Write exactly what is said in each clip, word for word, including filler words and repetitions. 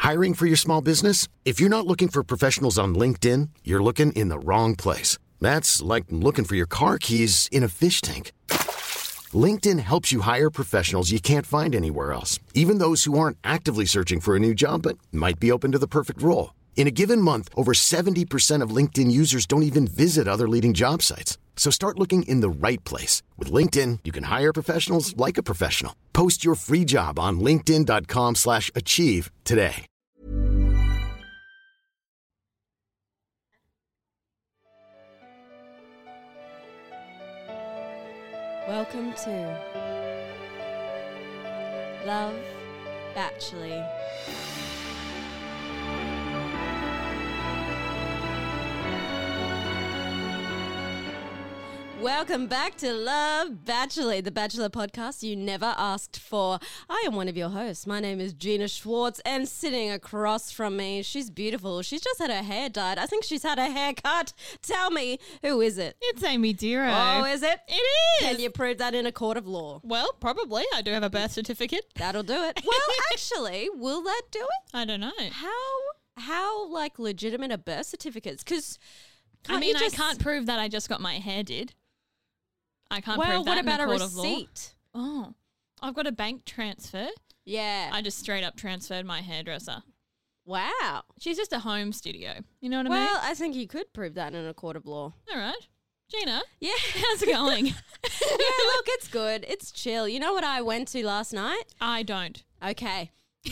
Hiring for your small business? If you're not looking for professionals on LinkedIn, you're looking in the wrong place. That's like looking for your car keys in a fish tank. LinkedIn helps you hire professionals you can't find anywhere else, even those who aren't actively searching for a new job but might be open to the perfect role. In a given month, over seventy percent of LinkedIn users don't even visit other leading job sites. So start looking in the right place. With LinkedIn, you can hire professionals like a professional. Post your free job on linkedin.com slash achieve today. Welcome to Love Bachelor. Welcome back to Love Bachelor, the Bachelor podcast you never asked for. I am one of your hosts. My name is Gina Schwartz, and sitting across from me, she's beautiful. She's just had her hair dyed. I think she's had her hair cut. Tell me, who is it? It's Amy Diro. Oh, is it? It is. Can you prove that in a court of law? Well, probably. I do have a birth certificate. That'll do it. Well, actually, will that do it? I don't know. How, how like, legitimate are birth certificates? Because I mean, just... I can't prove that I just got my hair did. I can't well, prove that what about in the a court receipt? Of law. Oh, I've got a bank transfer. Yeah. I just straight up transferred my hairdresser. Wow. She's just a home studio. You know what I well, mean? Well, I think you could prove that in a court of law. All right. Gina. Yeah. How's it going? Yeah, look, it's good. It's chill. You know what I went to last night? I don't. Okay.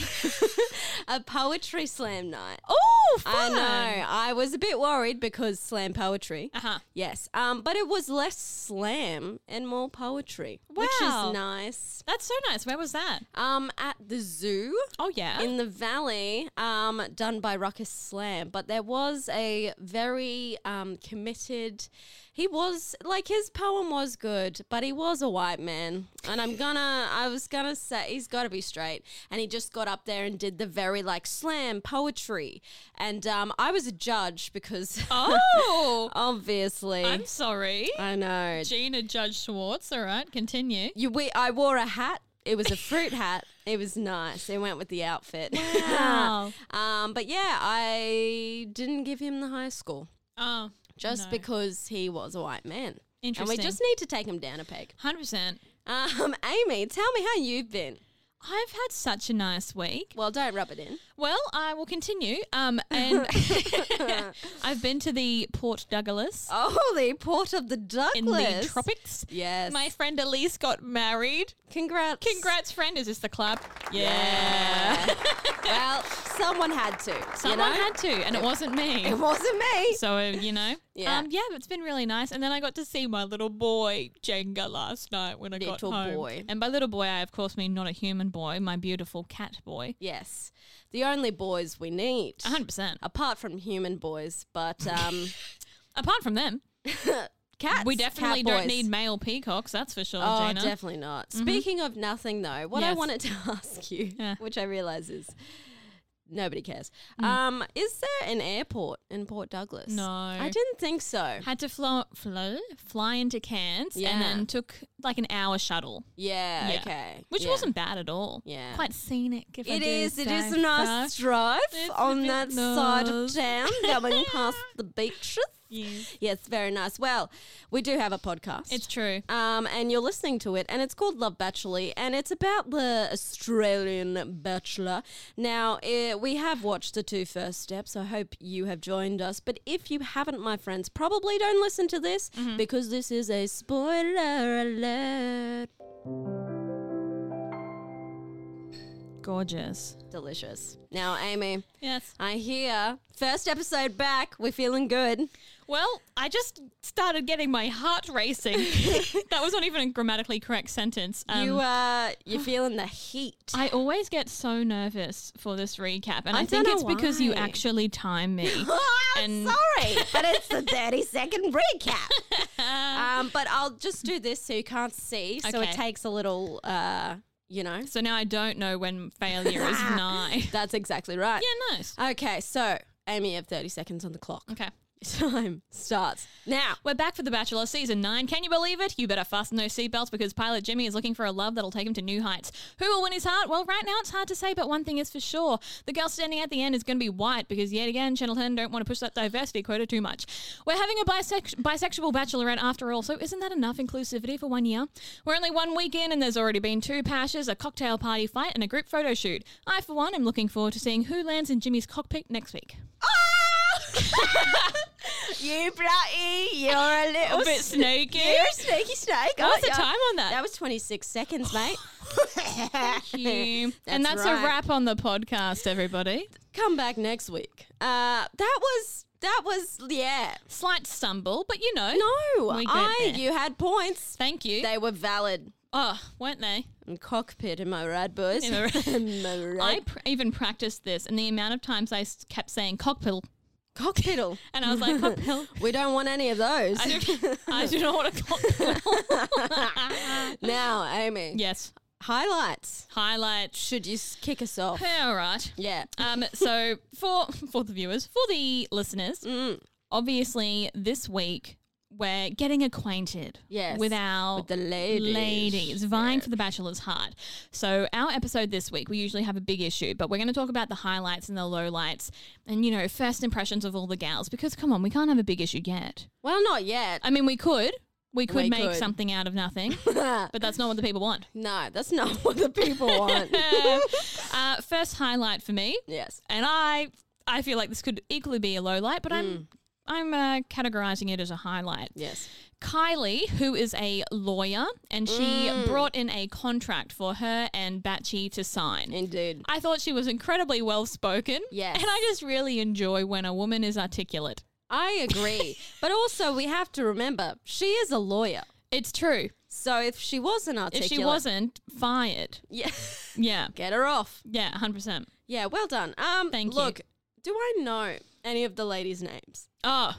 A poetry slam night. Oh, fun. I know. I was a bit worried because slam poetry. Uh-huh. Yes. Um, but it was less slam and more poetry, wow. Which is nice. That's so nice. Where was that? Um, at the zoo. Oh, yeah. In the valley, um, done by Ruckus Slam. But there was a very um, committed... He was, like, his poem was good, but he was a white man. And I'm gonna, I was gonna say, he's gotta be straight. And he just got up there and did the very, like, slam poetry. And um, I was a judge because... Oh! Obviously. I'm sorry. I know. Gina Judge Schwartz, all right, continue. You, we, I wore a hat. It was a fruit hat. It was nice. It went with the outfit. Wow. um, but yeah, I didn't give him the high score. Oh. Just no. because he was a white man. Interesting. And we just need to take him down a peg. one hundred percent. Um, Amy, tell me how you've been. I've had such a nice week. Well, don't rub it in. Well, I will continue. Um, and I've been to the Port Douglas. Oh, the Port of the Douglas. In the tropics. Yes. My friend Elise got married. Congrats. Congrats, friend. Is this the club? Yeah. yeah. Well, someone had to. Someone you know? had to, and it wasn't me. It wasn't me. So, uh, you know. Yeah. Um, yeah, it's been really nice. And then I got to see my little boy, Jenga, last night when I little got home. boy. And by little boy, I, of course, mean not a human boy, my beautiful cat boy. Yes. The only boys we need. one hundred percent. Apart from human boys, but... Um, apart from them. Cats. We definitely cat don't boys. need male peacocks, that's for sure, Oh, Gina. definitely not. Mm-hmm. Speaking of nothing, though, what yes. I wanted to ask you, yeah. which I realise is nobody cares, mm. um, is there an airport in Port Douglas? No. I didn't think so. Had to fly, fly, fly into Cairns Yeah. and then took like an hour shuttle. Yeah, Yeah. okay. Which yeah. wasn't bad at all. Yeah. Quite scenic, if I It do is. It say is a nice so. drive It's a on bit that side of nice. town, going past the beaches. Yes. Yes, very nice. Well, we do have a podcast. It's true. Um, and you're listening to it, and it's called Love Bachelor, and it's about the Australian Bachelor. Now, uh, we have watched the two first steps. I hope you have joined us. But if you haven't, my friends, probably don't listen to this Mm-hmm. because this is a spoiler alert. Gorgeous. Delicious. Now, Amy, Yes. I hear first episode back. We're feeling good. Well, I just started getting my heart racing. That was not even a grammatically correct sentence. Um, you uh, you're feeling the heat. I always get so nervous for this recap, and I I, think don't it's know because you why. actually time me. I'm and- sorry, but it's the thirty second recap. um, but I'll just do this so you can't see. So it Okay. takes a little, uh, you know. So now I don't know when failure is nigh. That's exactly right. Yeah, nice. Okay, so Amy, you have thirty seconds on the clock. Okay. Time starts now. We're back for The Bachelor Season nine. Can you believe it? You better fasten those seatbelts because pilot Jimmy is looking for a love that'll take him to new heights. Who will win his heart? Well, right now it's hard to say, but one thing is for sure. The girl standing at the end is going to be white because, yet again, Channel ten don't want to push that diversity quota too much. We're having a bisex- bisexual bachelorette after all, so isn't that enough inclusivity for one year? We're only one week in and there's already been two pashes, a cocktail party fight and a group photo shoot. I, for one, am looking forward to seeing who lands in Jimmy's cockpit next week. You bloody, you're a little A bit sneaky. You're a sneaky snake. What's Oh, the time on that? That was twenty-six seconds, mate. Thank you. and that's right. a wrap on the podcast, everybody. Come back next week. Uh, that was, that was, yeah. Slight stumble, but you know. No, we get I, there. you had points. Thank you. They were valid. oh, weren't they? And cockpit, am I right, boys? Am I right? Am I right? I pr- even practiced this, and the amount of times I s- kept saying cockpill, Cockpiddle. and I was like, cockpill. We don't want any of those. I do, I do not want a cockpill. Now, Amy. Yes. Highlights. Highlights. Should you s- kick us off? All right. Yeah. Um. So for for the viewers, for the listeners, Mm. obviously this week we're getting acquainted Yes. with our With the ladies. ladies vying Yeah. for the Bachelor's heart. So our episode this week, we usually have a big issue, but we're going to talk about the highlights and the lowlights and, you know, first impressions of all the gals because, come on, we can't have a big issue yet. Well, not yet. I mean, we could. We could We make could. something out of nothing, but that's not what the people want. No, that's not what the people want. uh, first highlight for me, Yes. and I I feel like this could equally be a low light, but I'm I'm uh, categorizing it as a highlight. Yes. Kylie, who is a lawyer, and she brought in a contract for her and Batchy to sign. Indeed. I thought she was incredibly well spoken. Yes. And I just really enjoy when a woman is articulate. I agree. But also, we have to remember, she is a lawyer. It's true. So if she wasn't articulate. If she wasn't, fired. Yeah. Yeah. Get her off. Yeah, one hundred percent. Yeah, well done. Um, Thank you. look, do I know any of the ladies' names? Oh,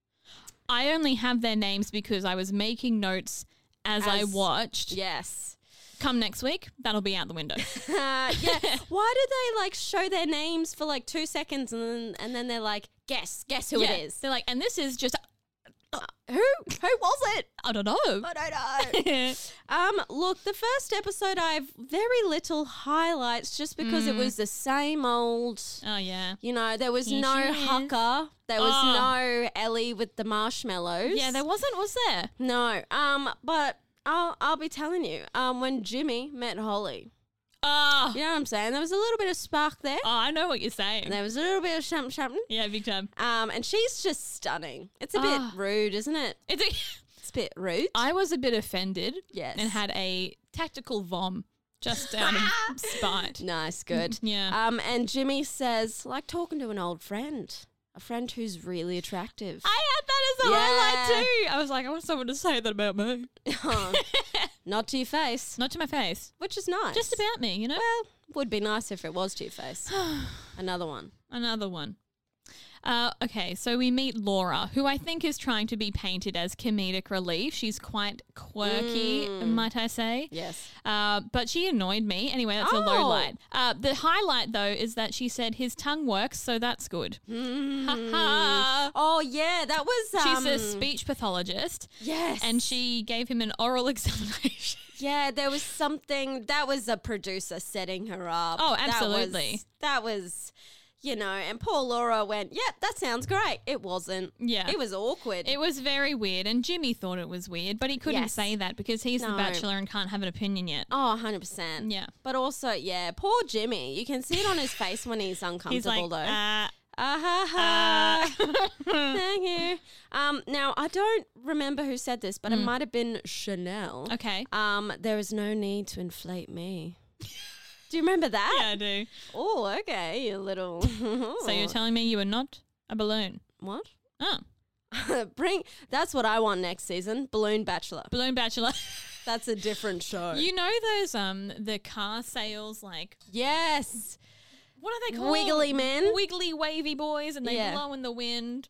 I only have their names because I was making notes as, I As- watched. Yes. Come next week, that'll be out the window. Uh, yeah. Why do they like show their names for like two seconds and then and then they're like, guess, guess who Yeah. it is? They're like, and this is just, Uh, who? Who was it? I don't know. I don't know. um, look, the first episode I have very little highlights just because it was the same old. Oh, yeah. You know, there was Here no she is. Hucker. There was Oh. no Ellie with the marshmallows. Yeah, there wasn't, was there? No. Um, but I'll I'll be telling you. Um, when Jimmy met Holly, Oh, you know what I'm saying? There was a little bit of spark there. oh I know what you're saying. There was a little bit of something, something. Yeah, big time. Um, and she's just stunning. It's a Ah. bit rude, isn't it? It's a, It's a bit rude. I was a bit offended. Yes. And had a tactical vom just out of spite. Nice, good. Yeah. Um, and Jimmy says, like talking to an old friend, a friend who's really attractive. I had that as a Yeah. highlight too. I was like, I want someone to say that about me. Oh, not to your face, Not to my face. which is nice. Just about me, you know? Well, would be nice if it was to your face. Another one. Another one. Uh, okay, so we meet Laura, who I think is trying to be painted as comedic relief. She's quite quirky, might I say. Yes. Uh, but she annoyed me. Anyway, that's a low Oh. light. Uh, the highlight, though, is that she said his tongue works, so that's good. Ha ha. Oh yeah, that was. Um, She's a speech pathologist, Yes. and she gave him an oral examination. Yeah, there was something that was a producer setting her up. Oh, That absolutely. was, that was, you know, and poor Laura went, "Yep, that sounds great." It wasn't. Yeah. It was awkward. It was very weird, and Jimmy thought it was weird, but he couldn't Yes. say that because he's the No. bachelor and can't have an opinion yet. Oh, one hundred percent. Yeah. But also, yeah, poor Jimmy. You can see it on his face when he's uncomfortable, He's like, though. uh, Ah ha ha. Thank you. Um, now, I don't remember who said this, but it might have been Chanel. okay. Um, there is no need to inflate me. Do you remember that? Yeah, I do. Oh, okay, you little. So you're telling me you were not a balloon? What? Oh, Bring. That's what I want next season. Balloon Bachelor. balloon bachelor. That's a different show. You know those um the car sales, like yes. what are they called? Wiggly men? Wiggly wavy boys, and they Yeah. blow in the wind.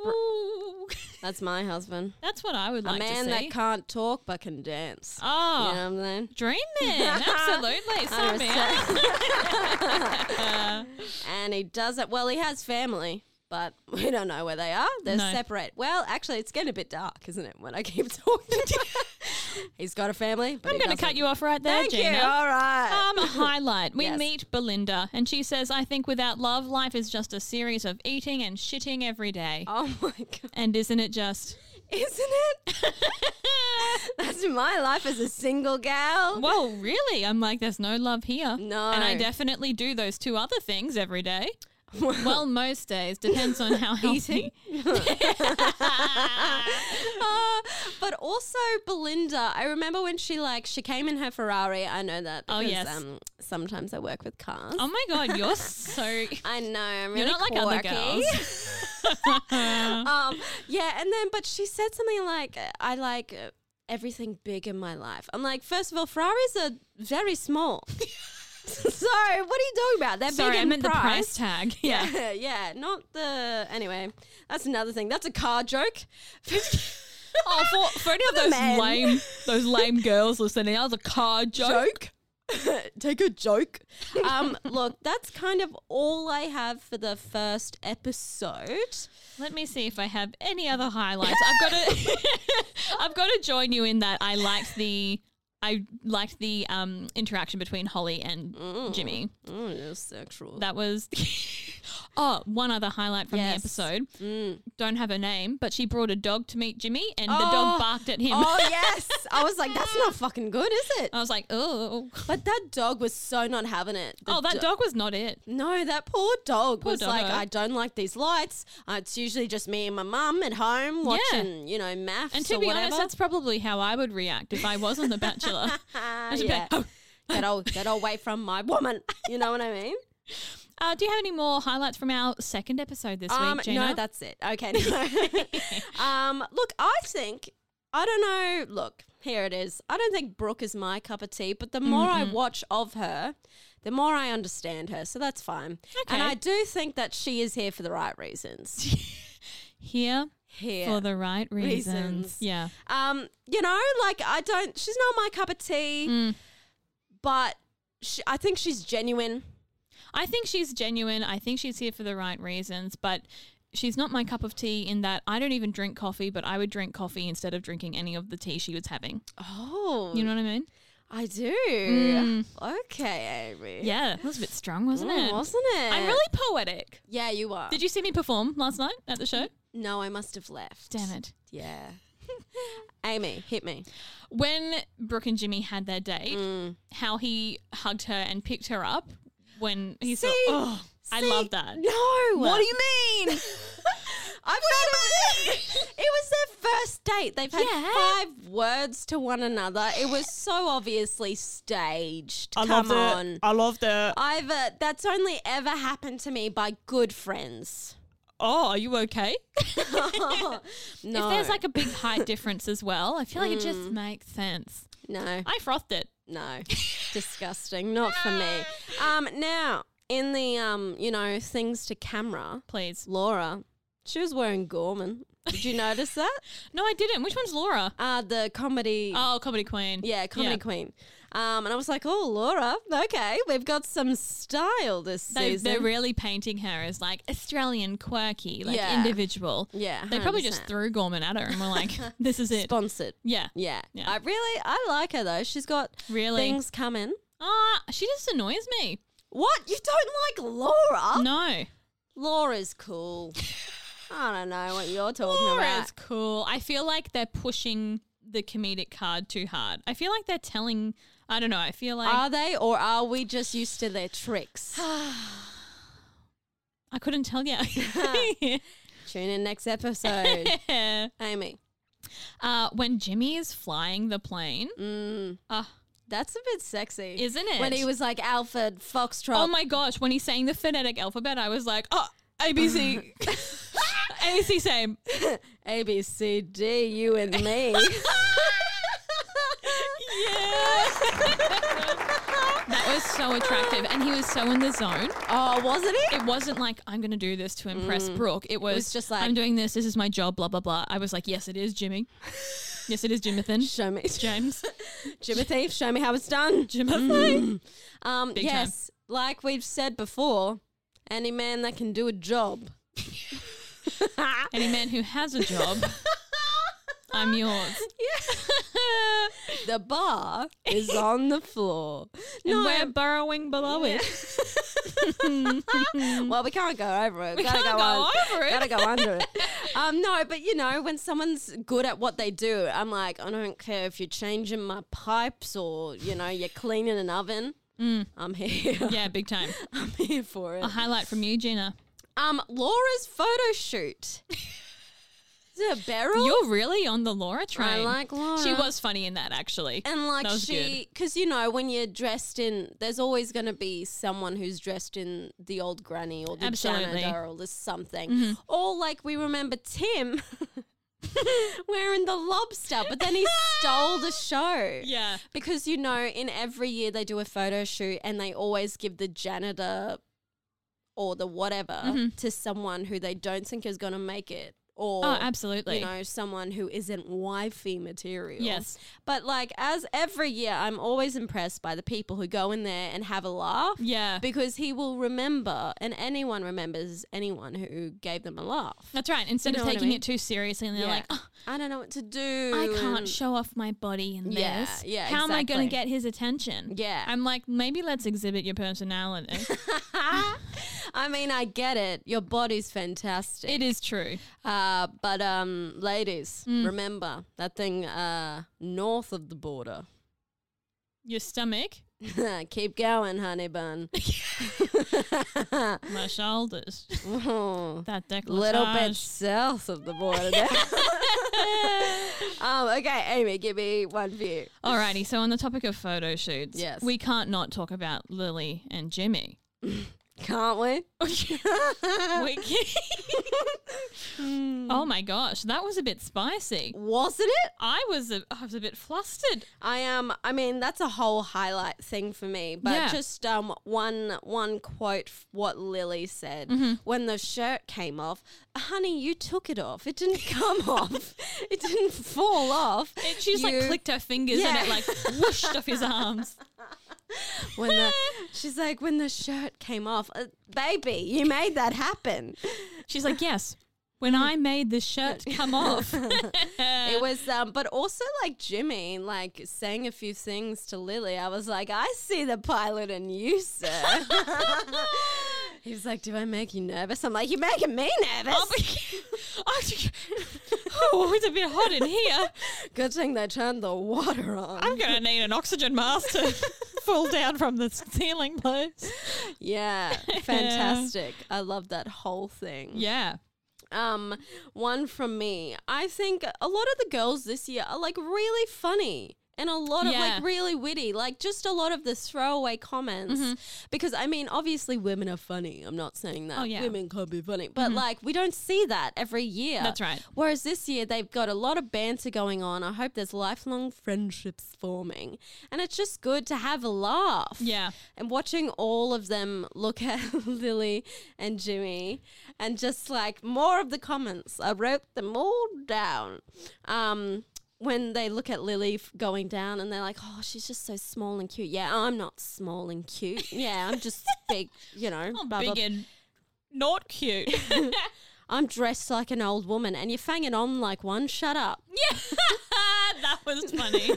Ooh. That's my husband. That's what I would like a man to see. that can't talk but can dance. oh, You know what I'm saying? dream man, absolutely. Sign me up. And he does it. Well, he has family. but we don't know where they are. They're No. separate. Well, actually, it's getting a bit dark, isn't it, when I keep talking? He's got a family, but I'm he going to doesn't. cut you off right there, Thank Gina. you. All right. Um, highlight. We Yes. meet Belinda, and she says, I think without love, life is just a series of eating and shitting every day. Oh, my God. And isn't it just? Isn't it? That's my life as a single gal. Well, really? I'm like, there's no love here. No. And I definitely do those two other things every day. Well, most days. Depends on how healthy. Uh, but also Belinda, I remember when she like she came in her Ferrari. I know that Oh, because yes. um, sometimes I work with cars. Oh my God, you're so... I know, I'm really You're not like other quirky. girls. um, yeah, and then but she said something like, "I like uh, everything big in my life." I'm like, first of all, Ferraris are very small. So what are you talking about? They're Sorry, big I in meant the price. price tag. Yeah. Yeah, yeah, not the. Anyway, that's another thing. That's a car joke. Oh, for, for any of For the those men. lame, those lame girls listening, that was a car joke. Take a joke. Um, look, that's kind of all I have for the first episode. Let me see if I have any other highlights. I've got to, I've got to join you in that. I liked the, I liked the um interaction between Holly and Jimmy. Oh, it was sexual. That was. Oh, one other highlight from Yes. the episode. Mm. Don't have a name, but she brought a dog to meet Jimmy, and the Oh. dog barked at him. Oh yes, I was like, that's not fucking good, is it? I was like, oh. But that dog was so not having it. The Oh, that do- dog was not it. No, that poor dog Poor was like, doggo. I don't like these lights. Uh, it's usually just me and my mum at home watching, you know, maths And to or be whatever. honest, that's probably how I would react if I was on The Bachelor. Ah, I'd just be yeah. like, "Oh." get, all, get away from my woman. You know what I mean? Uh, do you have any more highlights from our second episode this Um, week, Gina? no, that's it. Okay. No. um, look, I think, I don't know. Look, here it is. I don't think Brooke is my cup of tea, but the more I watch of her, the more I understand her. So that's fine. And Okay. I do think that she is here for the right reasons. Here Here. for the right reasons. Reasons. Yeah. Um, you know, like I don't, she's not my cup of tea, Mm. but she, I think she's genuine. I think she's genuine. I think she's here for the right reasons, but she's not my cup of tea in that I don't even drink coffee, but I would drink coffee instead of drinking any of the tea she was having. Oh, You know what I mean? I do. Mm. Okay, Amy. Yeah, that was a bit strong, wasn't Mm, it? wasn't it? I'm really poetic. Yeah, you are. Did you see me perform last night at the show? No, I must have left. Damn it. Yeah. Amy, hit me. When Brooke and Jimmy had their date, Mm. how he hugged her and picked her up when he saw. See? Oh, I See? love that. No. What do you mean? I've had a, it was their first date. They've had Yeah. five words to one another. It was so obviously staged. I Come loved on. it. I loved it. I've uh, that's only ever happened to me by good friends. Oh, are you okay? No. If there's like a big height difference as well, I feel like it Mm. just makes sense. no. I frothed it. No, disgusting. Not for me. Um, now in the um, you know, things to camera, Please. Laura, she was wearing Gorman. Did you notice that? No, I didn't. Which one's Laura? Uh the comedy. Oh, Comedy Queen. Yeah, comedy Yeah. queen. Um, and I was like, oh, Laura, okay, we've got some style this They, season. they're really painting her as like Australian, quirky, like Yeah. individual. yeah, They probably just one hundred percent. threw Gorman at her and were like, this is it. Sponsored. Yeah. Yeah. Yeah. I really, I like her though. She's got Really? things coming. Ah, she just annoys me. What? You don't like Laura? No. Laura's cool. I don't know what you're talking Laura's about. cool. I feel like they're pushing the comedic card too hard. I feel like they're telling, I don't know, I feel like Are they, or are we just used to their tricks? I couldn't tell you. Tune in next episode. Amy. uh, when Jimmy is flying the plane, Mm, uh, that's a bit sexy. isn't it? When he was like Alfred Foxtrot. oh my gosh, when he's saying the phonetic alphabet, I was like, oh, A B C. A B C same. A, B, C, D, you and me. Yeah. That was so attractive. And he was so in the zone. Oh, wasn't he? It wasn't like, I'm going to do this to impress Brooke. It was, was just like- I'm doing this. This is my job, blah, blah, blah. I was like, yes, it is, Jimmy. Yes, it is, Jimathan. Show me. James. Jimothy, show me how it's done. Jimathan. Um, Big yes, like we've said before, any man that can do a job Any man who has a job, I'm yours. The bar is on the floor. And we're burrowing below it. Well, we can't go over it. We gotta can't go, go un- over it. Gotta go under it. Um, no, but you know, when someone's good at what they do, I'm like, I don't care if you're changing my pipes or you know you're cleaning an oven. Mm. I'm here. Yeah, big time. I'm here for it. A highlight from you, Gina. Um, Laura's photo shoot. Is it a barrel? You're really on the Laura train. I like Laura. She was funny in that, actually. And like That was she, because you know, when you're dressed in, there's always going to be someone who's dressed in the old granny or the Absolutely. janitor or the something. Mm-hmm. Or like we remember Tim wearing the lobster, but then he stole the show. Yeah. Because you know, in every year they do a photo shoot and they always give the janitor or the whatever Mm-hmm. to someone who they don't think is going to make it. Or, Oh, absolutely. you know, someone who isn't wifey material. Yes. But like as every year, I'm always impressed by the people who go in there and have a laugh. Yeah. Because he will remember, and anyone remembers anyone who gave them a laugh. That's right. Instead You know of what I taking mean? it too seriously and they're Yeah. like, oh, I don't know what to do. I can't and- show off my body in Yeah, this. yeah, How am I going exactly. to get his attention? Yeah. I'm like, maybe let's exhibit your personality. I mean, I get it. Your body's fantastic. It is true. Uh, but um, ladies, Mm. remember that thing uh, north of the border. Your stomach, Keep going, honey bun. my shoulders, Oh, that decolletage. little bit south of the border. um, okay, Amy, give me one view. Alrighty, so on the topic of photo shoots, Yes. we can't not talk about Lily and Jimmy. Can't we? We oh my gosh, that was a bit spicy. Wasn't it? I was a, I was a bit flustered. I am. Um, I mean, that's a whole highlight thing for me. But Yeah. just um, one one quote. f- What Lily said Mm-hmm. when the shirt came off. Honey, you took it off. It didn't come off. It didn't fall off. It, she just You- like clicked her fingers Yeah. and it like whooshed off his arms. When the she's like when the shirt came off, uh, baby, you made that happen. She's like, yes, when I made this shirt come off. It was, um, but also like Jimmy, like saying a few things to Lily. I was like, I see the pilot in you, sir. He was like, do I make you nervous? I'm like, you're making me nervous. Oh, but- oh, it's a bit hot in here. Good thing they turned the water on. I'm going to need an oxygen mask to fall down from the ceiling, please. Yeah, fantastic. I love that whole thing. Yeah. Um, one from me. I think a lot of the girls this year are like really funny. And a lot of Yeah. like really witty, like just a lot of the throwaway comments. Mm-hmm. Because I mean, obviously women are funny. I'm not saying that Oh, yeah. women can't be funny, but like we don't see that every year. That's right. Whereas this year they've got a lot of banter going on. I hope there's lifelong friendships forming, and it's just good to have a laugh. Yeah. And watching all of them look at Lily and Jimmy and just like more of the comments. I wrote them all down. Um, when they look at Lily f- going down and they're like, oh, she's just so small and cute. Yeah, I'm not small and cute. Yeah, I'm just big, you know. I'm blah, big blah. and not cute. I'm dressed like an old woman and you're fanging on like one. Shut up. Yeah. That was funny.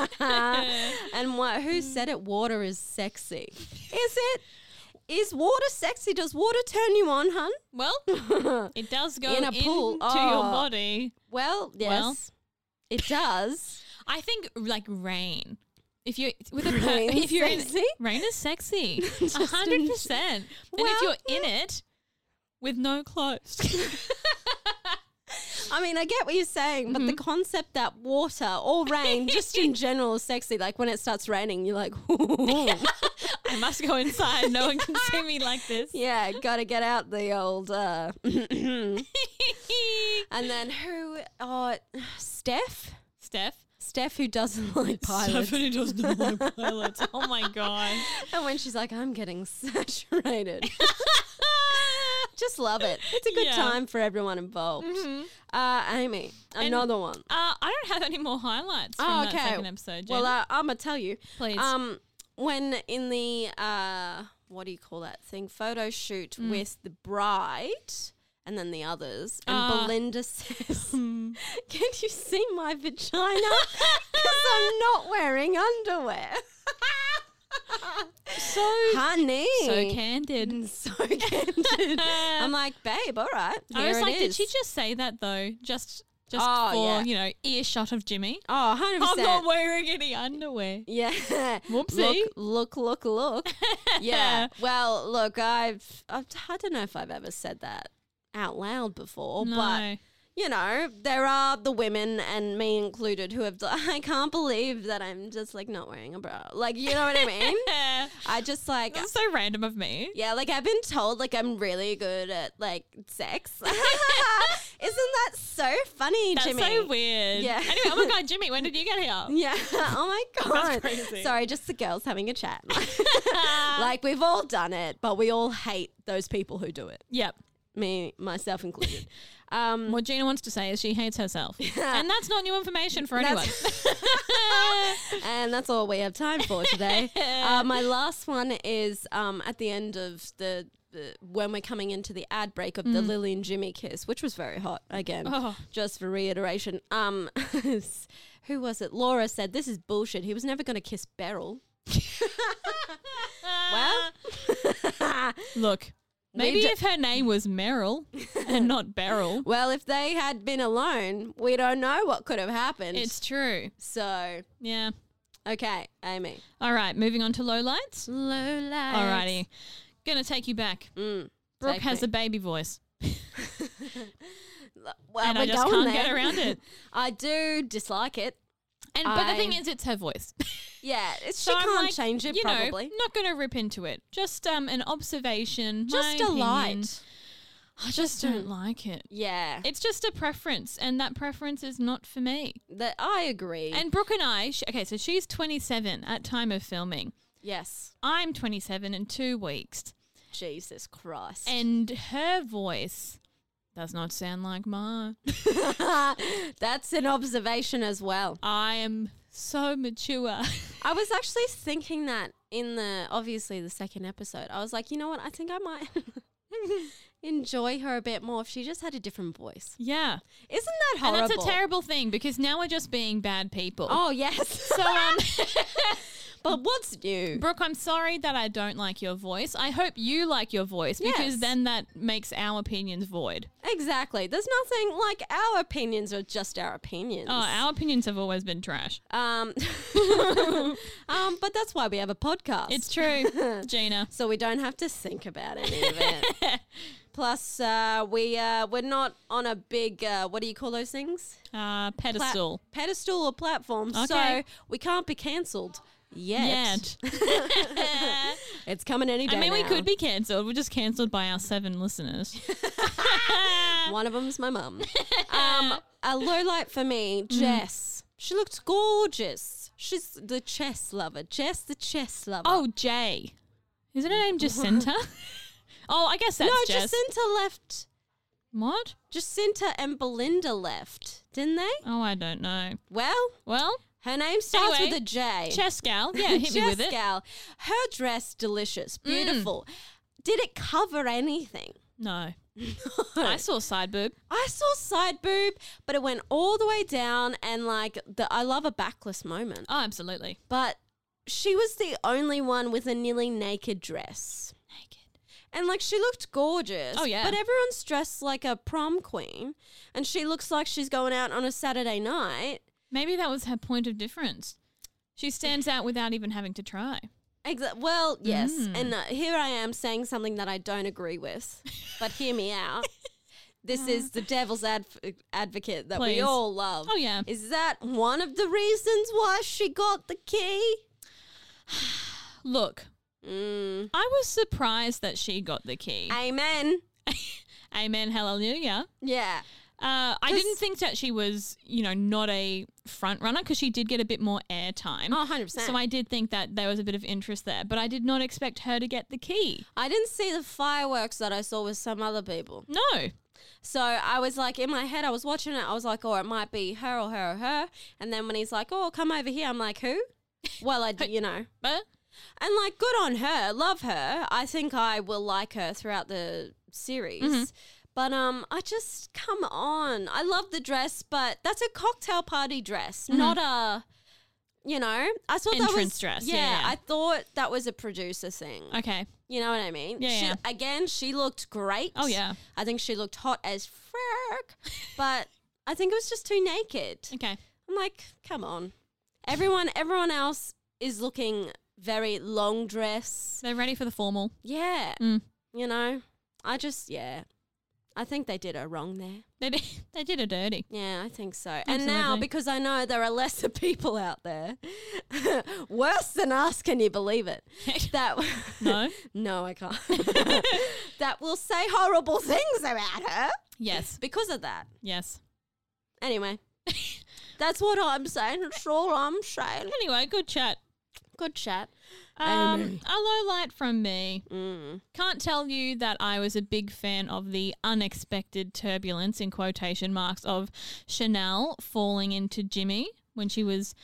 And what, who said it? Water is sexy. Is it? Is water sexy? Does water turn you on, hun? Well, it does go In a pool. into Oh. your body. Well, yes. Well. It does. I think like rain. If you're with a per- Rain is if you're sexy? in rain is sexy, a Just hundred in- percent. And Well, if you're in it with no clothes, I mean, I get what you're saying, but Mm-hmm. the concept that water or rain, just in general, is sexy. Like when it starts raining, you're like, I must go inside. No one can see me like this. yeah, gotta get out the old. Uh, and then who? Oh, Steph. Steph. Steph, who doesn't like pilots. Stephanie does not like pilots. Oh my god. And when she's like, I'm getting saturated. Just love it. It's a good Yeah. time for everyone involved. Uh, Amy, another one. Uh, I don't have any more highlights from Oh, that okay. second episode. Jen. Well, uh, I'm gonna tell you. Please. Um, when in the uh, what do you call that thing? Photo shoot Mm. with the bride and then the others. And Uh, Belinda says, can you see my vagina? Because I'm not wearing underwear. So, Honey. so candid. So candid. I'm like, babe, all right. I here was it like, did is. she just say that though? Just just Oh, for, yeah. you know, earshot of Jimmy? Oh, one hundred percent. I'm not wearing any underwear. Yeah. Whoopsie. Look, look, look, look. Yeah. Well, look, I've, I've, I don't know if I've ever said that out loud before, No. but, you know, there are the women and me included who have, I can't believe that I'm just like not wearing a bra. Like, you know what I mean? I just like, That's so random of me. yeah, like I've been told like I'm really good at like sex. Isn't that so funny, That's Jimmy? so weird. Yeah. Anyway, oh my God, Jimmy, when did you get here? Yeah. Oh my God. crazy. Sorry, just the girls having a chat. Like we've all done it, but we all hate those people who do it. Yep. Me, myself included. Um, What Gina wants to say is she hates herself. And that's not new information for anyone. That's- and that's all we have time for today. Uh, my last one is um, at the end of the, the when we're coming into the ad break of the Lily and Jimmy kiss, which was very hot again. Oh. Just for reiteration, um, who was it? Laura said this is bullshit. He was never going to kiss Beryl. Well, Look, maybe d- if her name was Meryl and not Beryl, well, if they had been alone, we don't know what could have happened. it's true. so Yeah. okay, Amy. All right, moving on to lowlights. Low lights. Alrighty. Gonna take you back. Mm, Brooke take has me. a baby voice. Well, and we're I just going can't there. get around it. I do dislike it. And but the I- thing is, it's her voice. Yeah, it's, So she I'm can't like, change it. you Probably know, not gonna rip into it. Just um an observation. just my a opinion. light. I just don't like it. Yeah, It's just a preference, and that preference is not for me. that I agree. And Brooke and I, sh okay, so she's twenty-seven at time of filming. yes, I'm twenty-seven in two weeks, Jesus Christ. and her voice does not sound like mine. That's an observation as well. I am so mature. I was actually thinking that in the obviously the second episode. I was like, you know what? I think I might enjoy her a bit more if she just had a different voice. Yeah, Isn't that horrible? and that's a terrible thing because now we're just being bad people. Oh yes. So um. But what's new? Brooke, I'm sorry that I don't like your voice. I hope you like your voice because Yes. then that makes our opinions void. Exactly. There's nothing like our opinions are just our opinions. Oh, our opinions have always been trash. um, um, but that's why we have a podcast. It's true, Gina. so we don't have to think about any of it. Plus, uh, we uh, we're not on a big uh, what do you call those things? Uh, Pla- pedestal. pedestal or platform. So Okay. we can't be cancelled yet. Yet. It's coming any day I mean, we now. could be cancelled. We're just cancelled by our seven listeners. One of them's my mum. Um, a low light for Mm. me, Jess. She looked gorgeous. She's the chess lover. Jess, the chess lover. Oh, Jay. Isn't her name Jacinta? Oh, I guess that's no, Jess. Jacinta left. What? Jacinta and Belinda left, didn't they? Oh, I don't know. Well, Well, her name starts Anyway, with a J. chess gal. Yeah, hit me with it. Mm. Gal. Her dress, delicious, beautiful. Did it cover anything? No. I saw side boob. I saw side boob, but it went all the way down, and like the I love a backless moment. Oh, absolutely. But she was the only one with a nearly naked dress. Naked. And like she looked gorgeous. Oh, yeah. But everyone's dressed like a prom queen, and she looks like she's going out on a Saturday night. Maybe that was her point of difference. She stands out without even having to try. Exa- well, yes. Mm. And uh, here I am saying something that I don't agree with, but hear me out. This is the devil's adv- advocate that we Please. all love. Oh, yeah. Is that one of the reasons why she got the key? Look, Mm. I was surprised that she got the key. Amen. Amen, hallelujah. Yeah. Uh, I 'Cause- didn't think that she was, you know, not a front runner because she did get a bit more airtime. Oh, one hundred percent. So I did think that there was a bit of interest there, but I did not expect her to get the key. I didn't see the fireworks that I saw with some other people. No. So I was like, in my head, I was watching it. I was like, oh, it might be her or her or her. And then when he's like, oh, come over here, I'm like, who? Well, I, d- you know. But And like, good on her. Love her. I think I will like her throughout the series. Mm-hmm. But um, I just, come on. I love the dress, but that's a cocktail party dress, Mm-hmm. not a, you know. I thought that was Entrance dress, yeah, yeah. I thought that was a producer thing. Okay. You know what I mean? Yeah, she, yeah. Again, she looked great. Oh, yeah. I think she looked hot as frick, but I think it was just too naked. Okay. I'm like, come on. Everyone, everyone else is looking very long dress. They're ready for the formal. Yeah. Mm. You know, I just, yeah. I think they did her wrong there. They did, they did a dirty. Yeah, I think so. And now, Absolutely. because I know there are lesser people out there, worse than us, can you believe it? That No? No, I can't. That will say horrible things about her Yes. because of that. Yes. Anyway, that's what I'm saying. That's all I'm saying. Anyway, good chat. Good chat. Um, Amy. a low light from me. Mm. Can't tell you that I was a big fan of the unexpected turbulence, in quotation marks, of Chanel falling into Jimmy when she was,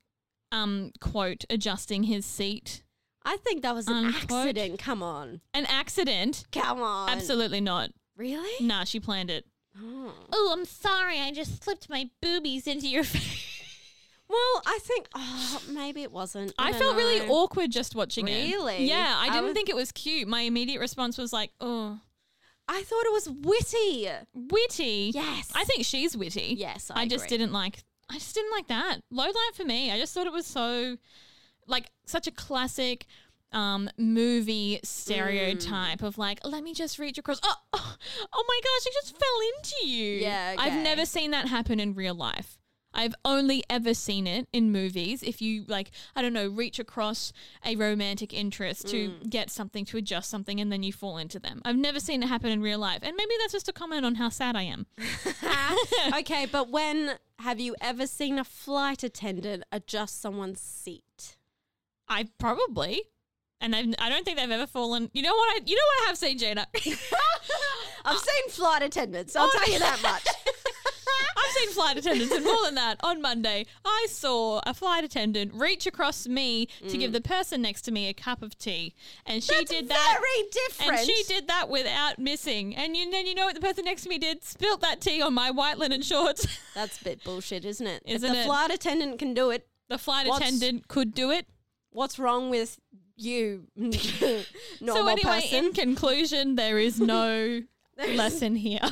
um, quote, adjusting his seat. I think that was an Unquote. accident. Come on. An accident? Come on. Absolutely not. Really? Nah, she planned it. Oh. Oh, I'm sorry. I just slipped my boobies into your face. Well, I think, oh, maybe it wasn't. I, I don't felt really know. awkward just watching it. Really? Yeah, I I didn't was- think it was cute. My immediate response was like, oh, I thought it was witty. witty. Yes. I think she's witty. Yes, I I just agree. didn't like, I just didn't like that. Low light for me. I just thought it was so, like, such a classic um, movie stereotype of like, let me just reach across. Oh, oh, oh my gosh, I just fell into you. Yeah, I've okay. never seen that happen in real life. I've only ever seen it in movies. If you, like, I don't know, reach across a romantic interest to Mm. get something, to adjust something, and then you fall into them. I've never seen it happen in real life. And maybe that's just a comment on how sad I am. Okay, but when have you ever seen a flight attendant adjust someone's seat? I probably. And I've, I don't think they've ever fallen. You know what? I, you know what I have seen, Gina? I've seen flight attendants, I'll tell you that much. I've seen flight attendants, and more than that, on Monday, I saw a flight attendant reach across me to give the person next to me a cup of tea, and she That's did that. very different. And she did that without missing. And you, then you know what the person next to me did? Spilt that tea on my white linen shorts. That's a bit bullshit, isn't it? Isn't if the it? flight attendant can do it, The flight What's- attendant could do it. what's wrong with you, normal So anyway, person? in conclusion, there is no lesson here.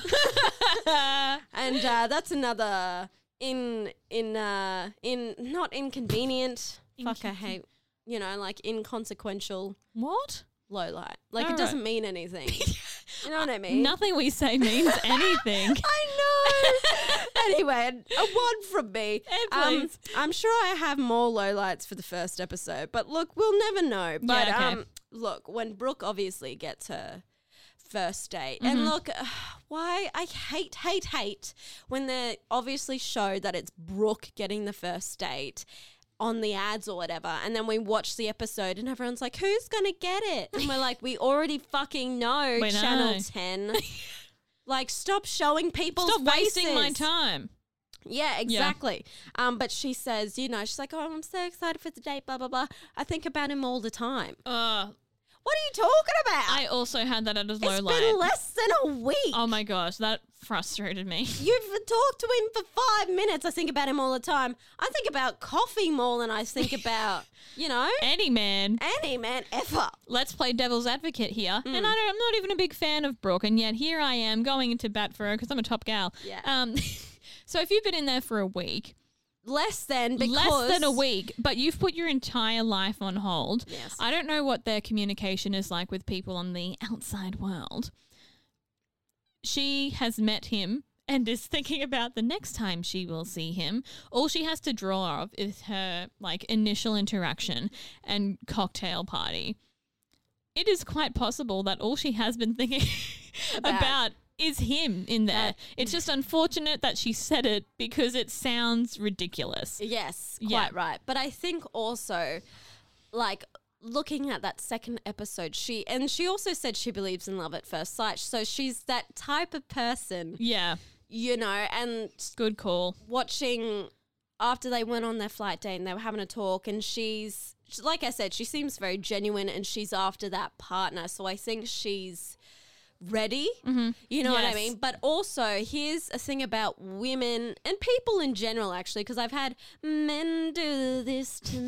And uh, that's another in in uh, in not inconvenient. Fuck, I hate you know like inconsequential What? low light. Like All it doesn't right. mean anything. You know what I mean? Nothing we say means anything. I know. Anyway, a one from me. Hey, Um, please. I'm sure I have more lowlights for the first episode, but look, we'll never know. But Yeah, okay. um, look, when Brooke obviously gets her first date, Mm-hmm. and look, uh, why I hate, hate, hate when they obviously show that it's Brooke getting the first date on the ads or whatever, and then we watch the episode and everyone's like, who's gonna get it? And we're like, we already fucking know, We know. Channel ten. Like, stop showing people's Stop wasting my faces. time. Yeah, exactly. Um, but she says, you know, she's like, oh, I'm so excited for the date, blah, blah, blah. I think about him all the time. Uh, What are you talking about? I also had that at a low it's light. been less than a week. Oh my gosh, that frustrated me. You've talked to him for five minutes. I think about him all the time. I think about coffee more than I think about, you know, Any man. any man ever. Let's play devil's advocate here. Mm. And I don't, I'm not even a big fan of Brooke, and yet here I am going into bat for her because I'm a top gal. Yeah. Um, so if you've been in there for a week, Less than because less than a week, but you've put your entire life on hold. Yes. I don't know what their communication is like with people on the outside world. She has met him and is thinking about the next time she will see him. All she has to draw of is her like initial interaction and cocktail party. It is quite possible that all she has been thinking About- about is him in there. That- It's just unfortunate that she said it because it sounds ridiculous. Yes, quite Yeah. right. But I think also, like, looking at that second episode, she and she also said she believes in love at first sight. So she's that type of person, Yeah, you know, and good call. watching after they went on their flight date and they were having a talk, and she's, like I said, she seems very genuine and she's after that partner. So I think she's ready. Mm-hmm. You know Yes. what I mean? But also, here's a thing about women and people in general, actually, because I've had men do this to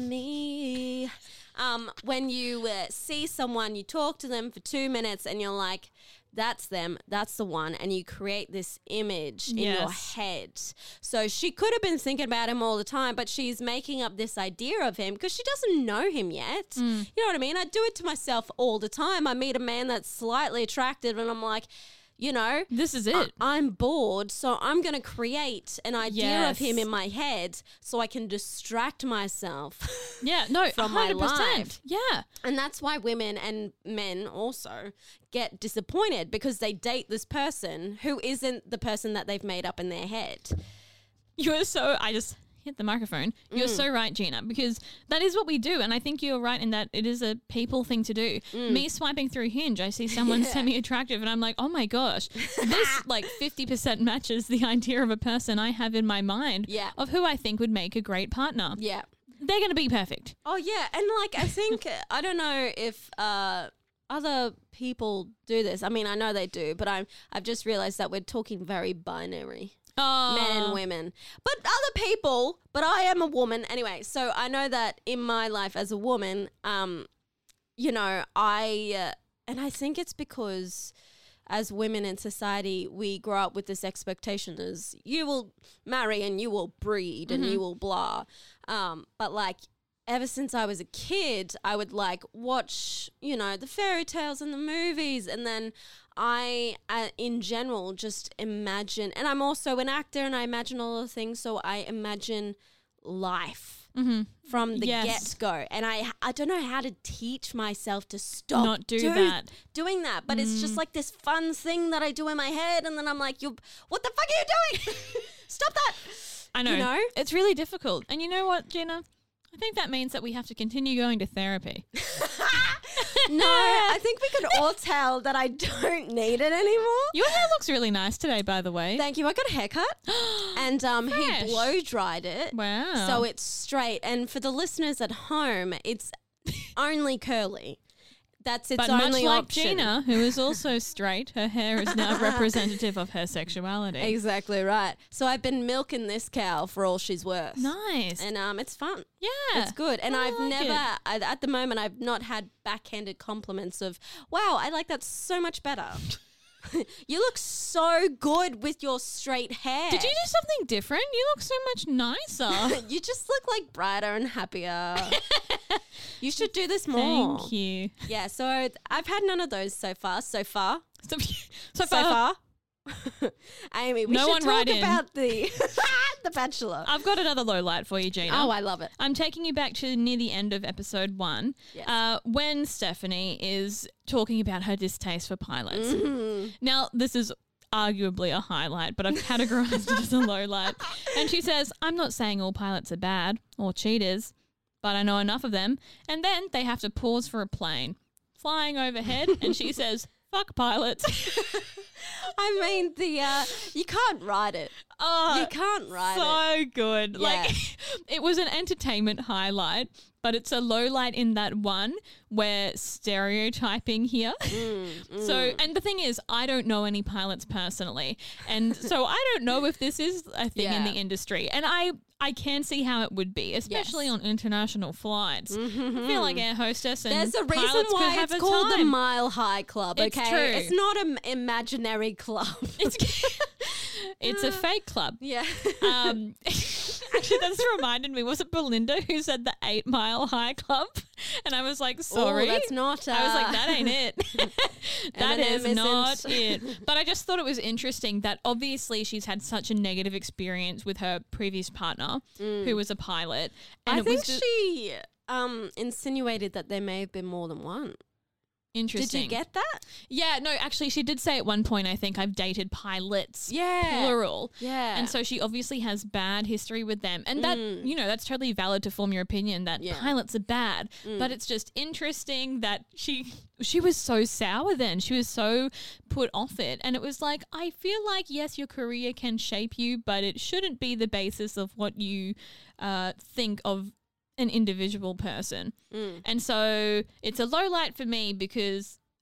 me. Um, when you uh, see someone, you talk to them for two minutes and you're like, that's them, that's the one, and you create this image in your Yes. head. So she could have been thinking about him all the time, but she's making up this idea of him because she doesn't know him yet. Mm. You know what I mean? I do it to myself all the time. I meet a man that's slightly attractive and I'm like, you know, This is I- it. I'm bored, so I'm going to create an idea of him Yes. in my head so I can distract myself. Yeah, no, from my one hundred percent. life. Yeah. And that's why women and men also get disappointed because they date this person who isn't the person that they've made up in their head. You are so, I just hit the microphone. You're Mm. so right, Gina, because that is what we do. And I think you're right in that it is a people thing to do. Mm. Me swiping through Hinge, I see someone semi-attractive and I'm like, oh my gosh, this like fifty percent matches the idea of a person I have in my mind Yeah. of who I think would make a great partner. Yeah. They're going to be perfect. Oh, yeah. And like, I think, I don't know if uh, other people do this. I mean, I know they do, but I'm, I've just realized that we're talking very binary. Oh. Men and women, but other people, but I am a woman anyway. So I know that in my life as a woman, um, you know, I, uh, and I think it's because as women in society, we grow up with this expectation as you will marry and you will breed and you will blah. Um, but like, ever since I was a kid, I would like watch, you know, the fairy tales and the movies. And then I, uh, in general, just imagine, and I'm also an actor and I imagine all the things. So I imagine life Mm-hmm. from the Yes. get-go. And I I don't know how to teach myself to stop Not do that. doing that. But it's just like this fun thing that I do in my head. And then I'm like, you, what the fuck are you doing? Stop that. I know. You know? It's really difficult. And you know what, Gina? I think that means that we have to continue going to therapy. No, I think we could all tell that I don't need it anymore. Your hair looks really nice today, by the way. Thank you. I got a haircut and um, he Fresh. blow dried it. Wow. So it's straight. And for the listeners at home, it's only curly. That's its But much only like option. Gina, who is also straight, her hair is now representative of her sexuality. Exactly right. So I've been milking this cow for all she's worth. Nice. And um, it's fun. yeah. It's good. And I I've like never, it. I, at the moment, I've not had backhanded compliments of, wow, I like that so much better. You look so good with your straight hair. Did you do something different? You look so much nicer. You just look like brighter and happier. You should do this more. Thank you. Yeah, so I've had none of those so far. So far. So, so So far, far. Amy, we No should one talk write in. about the the Bachelor. I've got another low light for you, Gina. Oh, I love it. I'm taking you back to near the end of episode one, Yes. uh, when Stephanie is talking about her distaste for pilots. Mm-hmm. Now, this is arguably a highlight, but I've categorized it as a low light. And she says, I'm not saying all pilots are bad or cheaters, but I know enough of them. And then they have to pause for a plane flying overhead, and she says, fuck pilots. I mean, the uh, you can't write it. Oh, You can't write it. so good. Like, Yeah. it was an entertainment highlight, but it's a low light in that one where stereotyping here. Mm, So, and the thing is, I don't know any pilots personally. And so I don't know if this is a thing in Yeah. the industry. And I, I can see how it would be, especially Yes. on international flights. I feel like air hostess and There's a reason pilots could why have it's a called the time. Mile High Club, It's okay? true. It's not an imaginary club. It's, it's a fake club. yeah. Um, actually, that's reminded me. Was it Belinda who said the Eight Mile High Club? And I was like, sorry, Ooh, that's not. Uh, I was like, that ain't it. That Eminem is not isn't. it. But I just thought it was interesting that obviously she's had such a negative experience with her previous partner, who was a pilot, and I it think was just she um, insinuated that there may have been more than one. interesting. Did you get that? Yeah, no, actually, she did say at one point, I think, I've dated pilots. Yeah. Plural. Yeah. And so she obviously has bad history with them. And that, you know, that's totally valid to form your opinion that Yeah. pilots are bad. But it's just interesting that she she was so sour then. She was so put off it. And it was like, I feel like, yes, your career can shape you, but it shouldn't be the basis of what you uh, think of an individual person. Mm. And so it's a low light for me because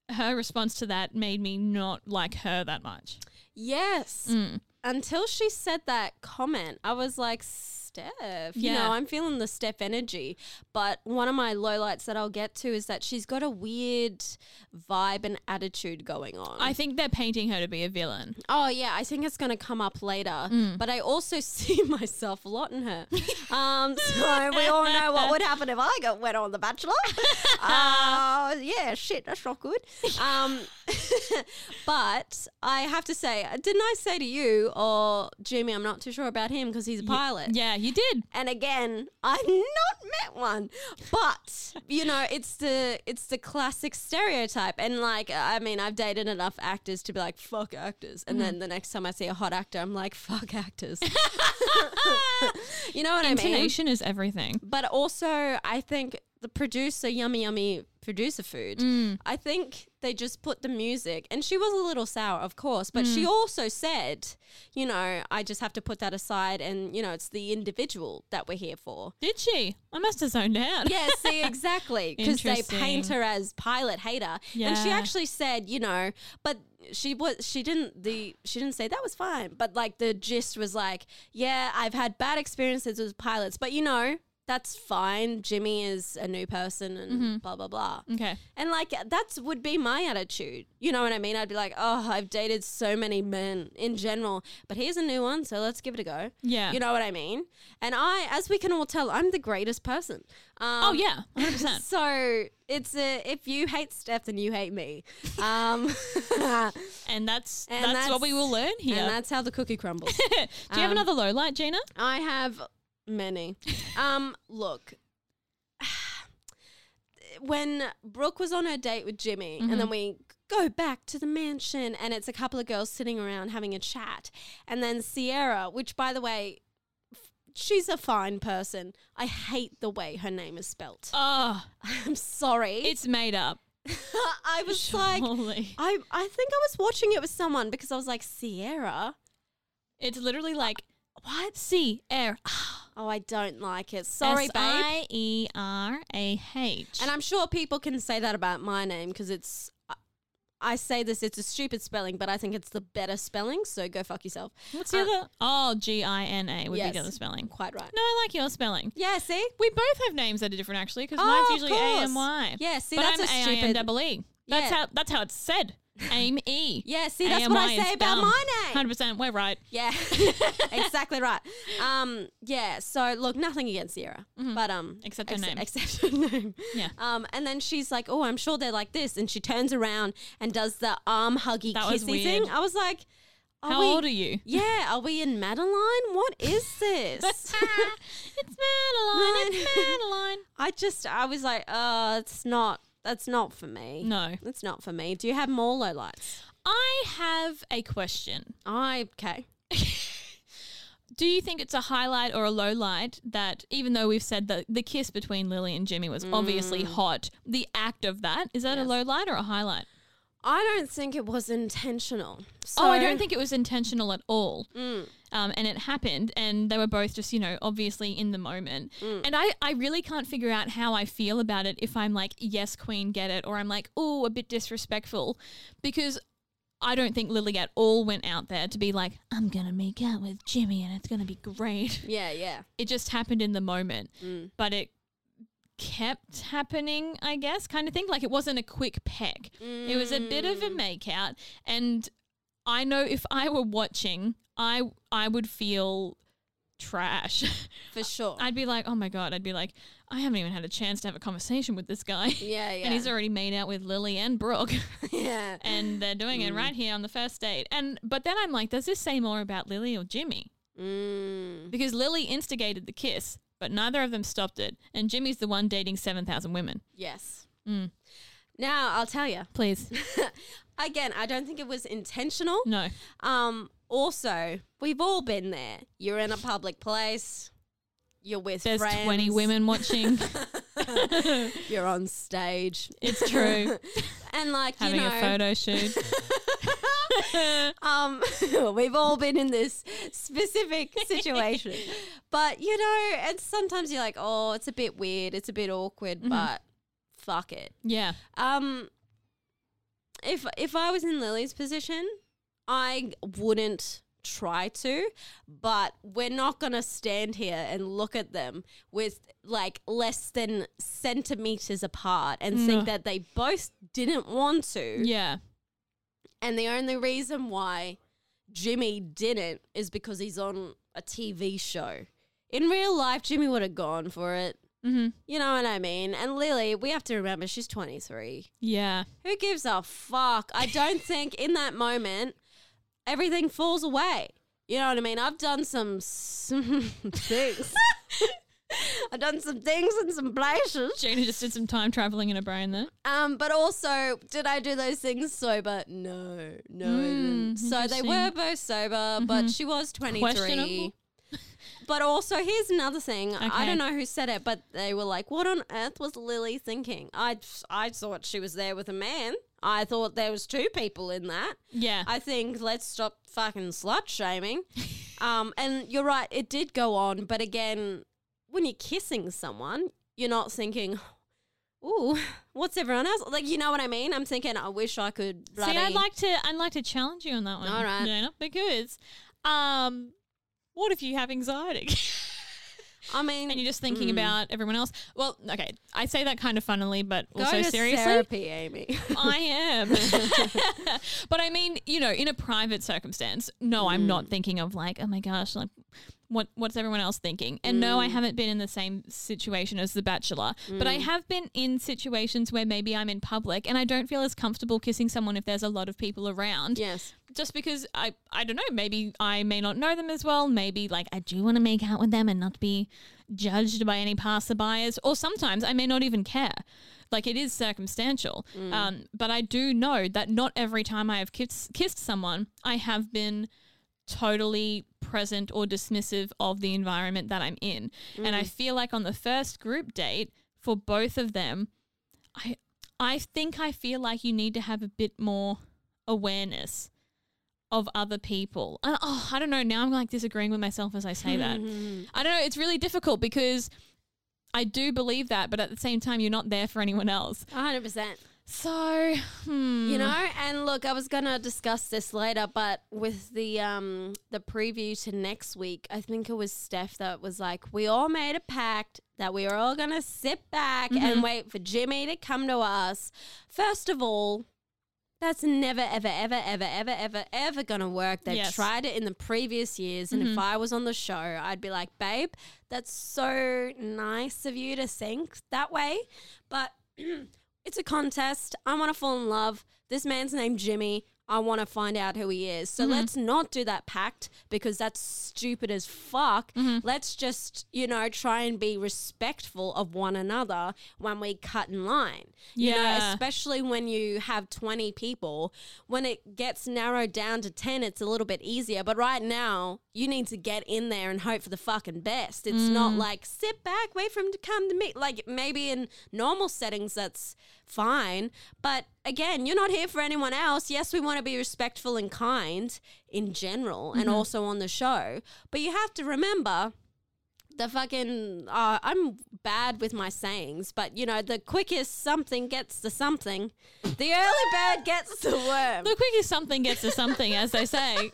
her response to that made me not like her that much. Yes. Mm. Until she said that comment, I was like, Steph, you Yeah. know, I'm feeling the Steph energy. But one of my lowlights that I'll get to is that she's got a weird vibe and attitude going on. I think they're painting her to be a villain. Oh, yeah, I think it's going to come up later. Mm. But I also see myself a lot in her. um, so we all know what would happen if I got wet on The Bachelor. uh, yeah, shit, that's not good. Um, but I have to say, didn't I say to you, or Jimmy, I'm not too sure about him because he's a pilot. Yeah, you did. And again, I've not met one, but you know, it's the it's the classic stereotype. And like, I mean, I've dated enough actors to be like, fuck actors, and then the next time I see a hot actor, I'm like, fuck actors. You know what I mean? Intonation is everything. But also, I think the producer, Yummy Yummy Producer Food, Mm. I think they just put the music, and she was a little sour, of course, but Mm. she also said, you know, I just have to put that aside, and, you know, it's the individual that we're here for. Did she? I must have zoned out. Yeah, see, exactly, because they Interesting. paint her as pilot hater, and she Yeah. actually said, you know, but she was she didn't the she didn't say that was fine, but like the gist was like, yeah, I've had bad experiences with pilots, but you know, that's fine. Jimmy is a new person and Mm-hmm. blah blah blah. Okay. And like that's would be my attitude. You know what I mean? I'd be like, oh, I've dated so many men in general, but here's a new one, so let's give it a go. Yeah. You know what I mean? And I, as we can all tell, I'm the greatest person. Um, Oh, yeah. one hundred percent. So it's a, if you hate Steph, then you hate me. Um, And that's And that's, that's- what we will learn here. and that's how the cookie crumbles. Do you have um, another low light, Gina? I have many. Um, look, when Brooke was on her date with Jimmy, and then we go back to the mansion, and it's a couple of girls sitting around having a chat, and then Sierra, which by the way, f- she's a fine person. I hate the way her name is spelt. Oh, I'm sorry. it's made up. I was like, Surely. I I think I was watching it with someone because I was like, Sierra, It's literally like what? C R Oh, I don't like it. Sorry, S babe. I E R A H. And I'm sure people can say that about my name because it's, I- I say this, it's a stupid spelling, but I think it's the better spelling, so go fuck yourself. What's the Uh, other? Oh, G I N A would yes. be the other spelling. Quite right. No, I like your spelling. Yeah, see? We both have names that are different actually because Oh, mine's of usually A M course. Y. Yeah, see, but that's I'm a A I stupid- M double E. That's Yeah. how that's how it's said. Aim E. Yeah, see, that's what I A M Y say is about dumb. my one name. hundred percent. We're right. Yeah, exactly right. Um, yeah, so look, nothing against Sierra, but um, Mm-hmm. Except her name. Except her name. Yeah. Um, and then she's like, "Oh, I'm sure they're like this," and she turns around and does the arm huggy That was kissy thing. weird. I was like, are How we- old are you? Yeah, are we in Madeline? What is this? It's Madeline. It's Madeline. I just, I was like, oh, it's not. That's not for me. No. It's not for me. Do you have more lowlights? I have a question. I okay. Do you think it's a highlight or a low light that even though we've said that the kiss between Lily and Jimmy was obviously hot, the act of that, is that a Mm. Yes. low light or a highlight? I don't think it was intentional. So, oh, I don't think it was intentional at all. Mm. Um, and it happened, and they were both just, you know, obviously in the moment. Mm. And I, I really can't figure out how I feel about it if I'm like, yes, queen, get it, or I'm like, oh, a bit disrespectful, because I don't think Lily at all went out there to be like, I'm going to make out with Jimmy and it's going to be great. Yeah, yeah. It just happened in the moment, Mm. but it kept happening, I guess, kind of thing. Like it wasn't a quick peck. It was a bit of a Mm. make out. And I know if I were watching, I I would feel trash. For sure. I'd be like, oh my God. I'd be like, I haven't even had a chance to have a conversation with this guy. yeah, yeah. And he's already made out with Lily and Brooke. yeah. And they're doing it right here on the first date. And but then I'm like, does this say more about Lily or Jimmy? Mm. Because Lily instigated the kiss, but neither of them stopped it. And Jimmy's the one dating seven thousand women. Yes. Mm. Now I'll tell you. Please. Again, I don't think it was intentional. No. Um. Also, we've all been there. You're in a public place. You're with There's friends. twenty women watching. You're on stage. It's true. And like Having you know, a photo shoot. um, we've all been in this specific situation. But you know, and sometimes you're like, oh, it's a bit weird, it's a bit awkward, Mm-hmm. but fuck it. Yeah. Um, if if I was in Lily's position, I wouldn't try to, but we're not going to stand here and look at them with like less than centimeters apart and think that they both didn't want to. Yeah. And the only reason why Jimmy didn't is because he's on a T V show. In real life, Jimmy would have gone for it. Mm-hmm. You know what I mean? And Lily, we have to remember she's twenty-three. Yeah. Who gives a fuck? I don't think in that moment everything falls away. You know what I mean? I've done some, some things. I've done some things in some places. Gina just did some time traveling in her brain there. Um, but also, did I do those things sober? No, no, I didn't. Mm, So they were both sober, mm-hmm. but she was twenty-three. Questionable. But also, here's another thing. I Okay. don't know who said it, but they were like, what on earth was Lily thinking? I, I thought she was there with a man. I thought there was two people in that. Yeah. I think let's stop fucking slut shaming. um, and you're right, it did go on. But again, when you're kissing someone, you're not thinking, ooh, what's everyone else? Like, you know what I mean? I'm thinking, I wish I could bloody... See, I'd like to I'd like to challenge you on that one. All right. Gina, because um what if you have anxiety? I mean... And you're just thinking mm. about everyone else. Well, okay, I say that kind of funnily, but Go also to seriously. therapy, Amy. I am. But I mean, you know, in a private circumstance, no, Mm. I'm not thinking of like, oh my gosh, like what what's everyone else thinking? And no, I Mm. haven't been in the same situation as The Bachelor, but I have been in situations where maybe I'm in public and I don't feel as comfortable kissing someone if there's a lot of people around. Yes. Just because I, I don't know, maybe I may not know them as well. Maybe like I do want to make out with them and not be judged by any passerbyers. Or sometimes I may not even care. Like it is circumstantial. Um, but I do know that not every time I have kiss, kissed someone, I have been totally present or dismissive of the environment that I'm in. And I feel like on the first group date for both of them, I I think I feel like you need to have a bit more awareness of other people. And, oh, I don't know. Now I'm like disagreeing with myself as I say that. I don't know. It's really difficult because I do believe that, but at the same time, you're not there for anyone else. one hundred percent. So, hmm. You know, and look, I was gonna discuss this later, but with the um the preview to next week, I think it was Steph that was like, we all made a pact that we were all gonna sit back Mm-hmm. and wait for Jimmy to come to us. First of all, that's never, ever, ever, ever, ever, ever, ever gonna work. They've Yes. tried it in the previous years, and if I was on the show, I'd be like, babe, that's so nice of you to think that way, but it's a contest. I want to fall in love. This man's named Jimmy. I want to find out who he is. So let's not do that pact because that's stupid as fuck. Let's just, you know, try and be respectful of one another when we cut in line. You know, Yeah. especially when you have twenty people. When it gets narrowed down to ten, it's a little bit easier. But right now, you need to get in there and hope for the fucking best. It's not like sit back, wait for him to come to me. Like maybe in normal settings, that's fine. But again, you're not here for anyone else. Yes, we want to be respectful and kind in general and also on the show. But you have to remember the fucking, uh, I'm bad with my sayings, but you know, the quickest something gets to something, the early bird gets the worm. The quickest something gets to something, as they say.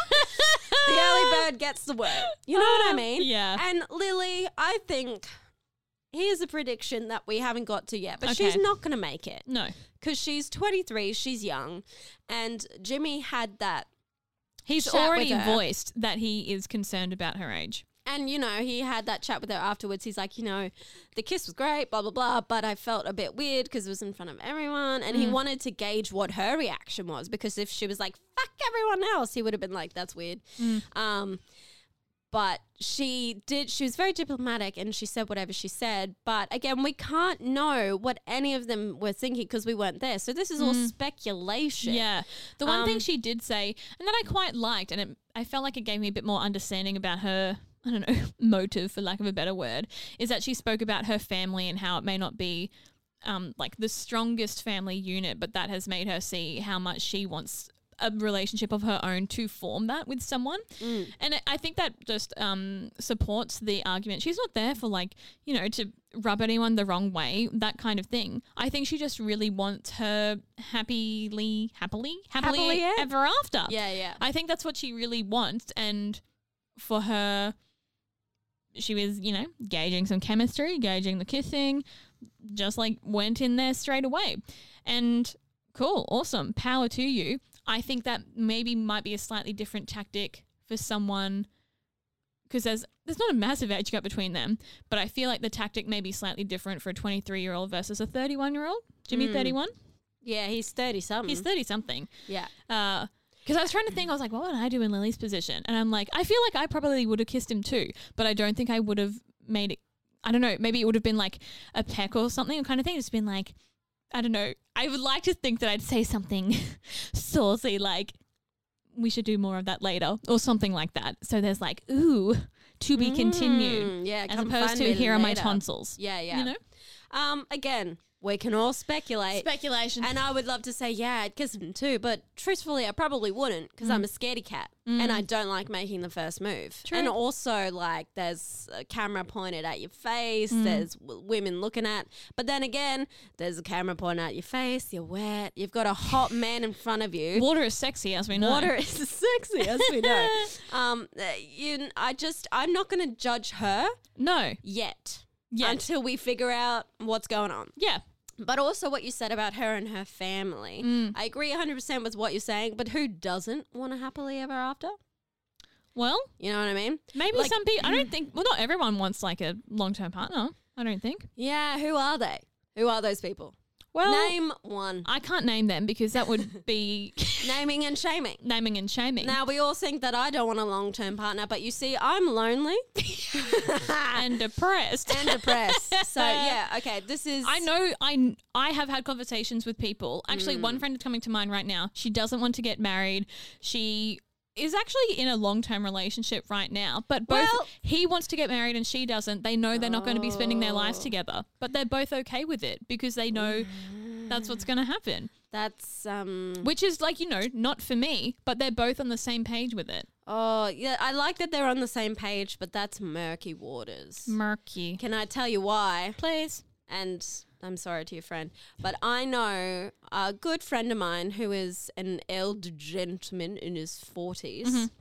The early bird gets the worm. You know what I mean? Yeah. And Lily, I think, here's a prediction that we haven't got to yet, but she's Okay. not going to make it. No. Because she's twenty-three, she's young, and Jimmy had that, He's Chat with already her. voiced that he is concerned about her age. and you know, he had that chat with her afterwards. He's like, you know, the kiss was great, blah, blah, blah, but I felt a bit weird because it was in front of everyone, and he wanted to gauge what her reaction was, because if she was like, fuck everyone else, he would have been like, that's weird. Um, but she did, she was very diplomatic and she said whatever she said. But again, we can't know what any of them were thinking because we weren't there. So this is all speculation. Yeah. The one Um, thing she did say, and that I quite liked, and it, I felt like it gave me a bit more understanding about her, I don't know, motive, for lack of a better word, is that she spoke about her family and how it may not be um, like the strongest family unit, but that has made her see how much she wants a relationship of her own to form that with someone. Mm. And I- I think that just um, supports the argument. She's not there for like, you know, to rub anyone the wrong way, that kind of thing. I think she just really wants her happily, happily, happily, Happily, yeah. ever after. Yeah, yeah. I think that's what she really wants. And for her, she was, you know, gauging some chemistry, gauging the kissing, just like went in there straight away. And cool, awesome, power to you. I think that maybe might be a slightly different tactic for someone because there's there's not a massive age gap between them, but I feel like the tactic may be slightly different for a twenty-three-year-old versus a thirty-one-year-old. Jimmy, Mm. thirty-one? Yeah, he's thirty-something. He's thirty-something. Yeah. Uh, because I was trying to think, I was like, what would I do in Lily's position? And I'm like, I feel like I probably would have kissed him too, but I don't think I would have made it, I don't know, maybe it would have been like a peck or something kind of thing. Just been like, I don't know. I would like to think that I'd say something saucy like, we should do more of that later or something like that. So there's like, ooh, to be continued. Mm, yeah, As come opposed find to me here are my later. tonsils. Yeah, yeah. You know? Um, again, we can all speculate. Speculation. And I would love to say, yeah, I'd kiss him too, but truthfully, I probably wouldn't because I'm a scaredy cat and I don't like making the first move. True. And also, like, there's a camera pointed at your face, there's w- women looking at, but then again, there's a camera pointed at your face, you're wet, you've got a hot man in front of you. Water is sexy, as we know. Water is sexy, as we know. um, uh, you, I just, I'm not going to judge her No. yet. Yet. Until we figure out what's going on. Yeah. But also what you said about her and her family. Mm. I agree one hundred percent with what you're saying, but who doesn't want a happily ever after? Well, You know what I mean? maybe Like- some people, I don't think, well, not everyone wants like a long-term partner. I don't think. Yeah, who are they? Who are those people? Well, Name one. I can't name them because that would be Naming and shaming. naming and shaming. Now, we all think that I don't want a long-term partner, but you see, I'm lonely and depressed. and depressed. So, yeah, okay, this is... I know I, I have had conversations with people. Actually, Mm. one friend is coming to mind right now. She doesn't want to get married. She is actually in a long-term relationship right now, but both Well- he wants to get married and she doesn't. They know they're not going to be spending their lives Oh. together, but they're both okay with it because they know that's what's going to happen, That's, um... which is like, you know, not for me, but they're both on the same page with it. Oh, yeah, I like that they're on the same page, but that's murky waters. Murky. Can I tell you why? Please. And I'm sorry to your friend, but I know a good friend of mine who is an elder gentleman in his forties, Mm-hmm.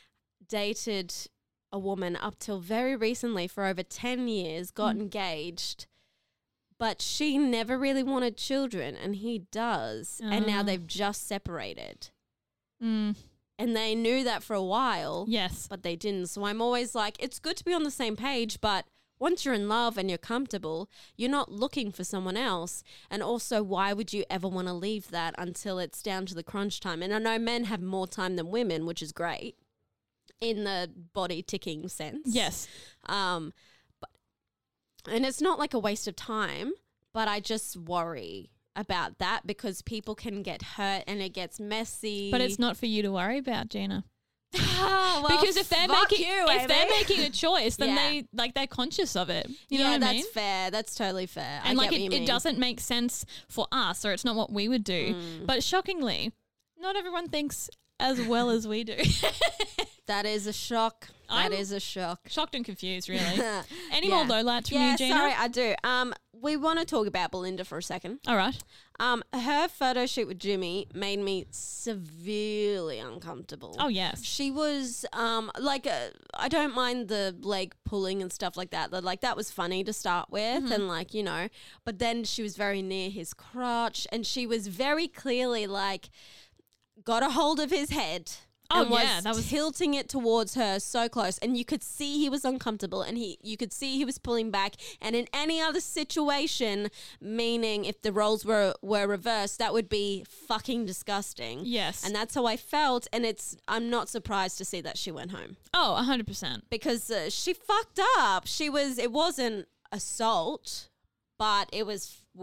dated a woman up till very recently for over ten years, got Mm. engaged, but she never really wanted children, and he does. And now Ah. they've just separated. Mm, And they knew that for a while, yes. but they didn't. So I'm always like, it's good to be on the same page, but once you're in love and you're comfortable, you're not looking for someone else. And also, why would you ever want to leave that until it's down to the crunch time? And I know men have more time than women, which is great in the body ticking sense. Yes. Um, but and it's not like a waste of time, but I just worry about that because people can get hurt and it gets messy. But it's not for you to worry about, Gina. Ah, well, Because if they're fuck making you, if they're Amy. making a choice, then Yeah. they like they're conscious of it. You yeah, know what that's I mean? fair. That's totally fair. And I like get what it, you it mean. doesn't make sense for us, or it's not what we would do. Mm. But shockingly, not everyone thinks as well as we do. That is a shock. That I'm- is a shock. Shocked and confused, really. Any Yeah. more lowlights from Yeah, you, Gina? sorry, I do. Um, we want to talk about Belinda for a second. All right. Um, her photo shoot with Jimmy made me severely uncomfortable. Oh yes. She was um like uh, I don't mind the leg pulling and stuff like that. That like that was funny to start with, Mm-hmm. and like you know, but then she was very near his crotch, and she was very clearly like got a hold of his head. Oh, and was yeah, that was- tilting it towards her so close, and you could see he was uncomfortable, and he you could see he was pulling back. And in any other situation, meaning if the roles were were reversed, that would be fucking disgusting. Yes. And that's how I felt, and it's I'm not surprised to see that she went home Oh, a hundred percent. because uh, she fucked up. She was it wasn't assault, but it was weird.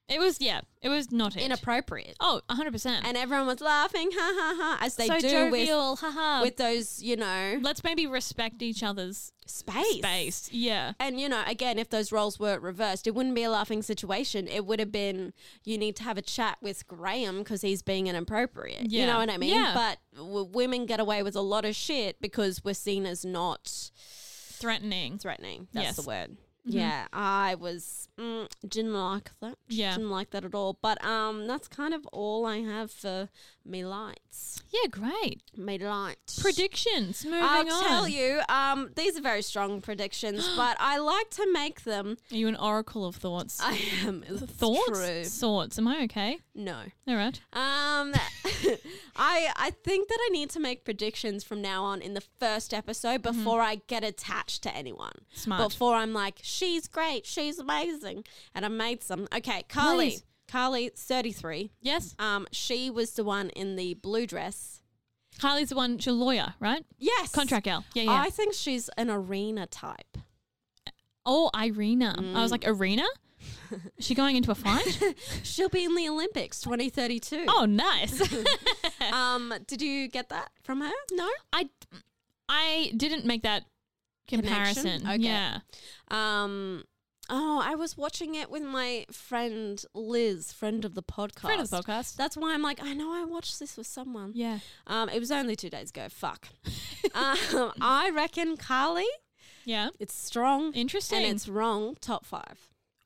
It was, yeah, it was not it. Inappropriate. Oh, one hundred percent. And everyone was laughing, ha ha ha, as they so do jovial, haha. with, with those, you know, Let's maybe respect each other's space. space. Yeah. And, you know, again, if those roles were reversed, it wouldn't be a laughing situation. It would have been, you need to have a chat with Graham because he's being inappropriate. Yeah. You know what I mean? Yeah. But w- women get away with a lot of shit because we're seen as not Threatening. threatening. That's Yes. the word. Mm-hmm. Yeah, I was mm, didn't like that. Yeah. Didn't like that at all. But um, that's kind of all I have for me lights. Yeah, great. Me lights. Predictions. Moving I'll on. tell you, um, these are very strong predictions, but I like to make them. Are you an oracle of thoughts? I am. It's Thoughts? True. Thoughts. Am I okay? No. All right. Um, I I think that I need to make predictions from now on in the first episode before I get attached to anyone. Smart. Before I'm like, she's great, she's amazing, and I made some. Okay, Carly. Please. Carly, thirty-three. Yes. Um, she was the one in the blue dress. Carly's the one, she's a lawyer, right? Yes. Contract gal. Yeah, yeah. I think she's an arena type. oh, Irina. I was like, Arena? Is she going into a fight? She'll be in the Olympics twenty thirty-two. oh, nice. Um, did you get that from her? No? I, I didn't make that Connection? comparison. Okay. Yeah. Um, oh, I was watching it with my friend Liz, friend of the podcast. Friend of the podcast. That's why I'm like, I know I watched this with someone. Yeah. Um, it was only two days ago. Fuck. um, I reckon Carly, Yeah. it's strong Interesting. and it's wrong. Top five.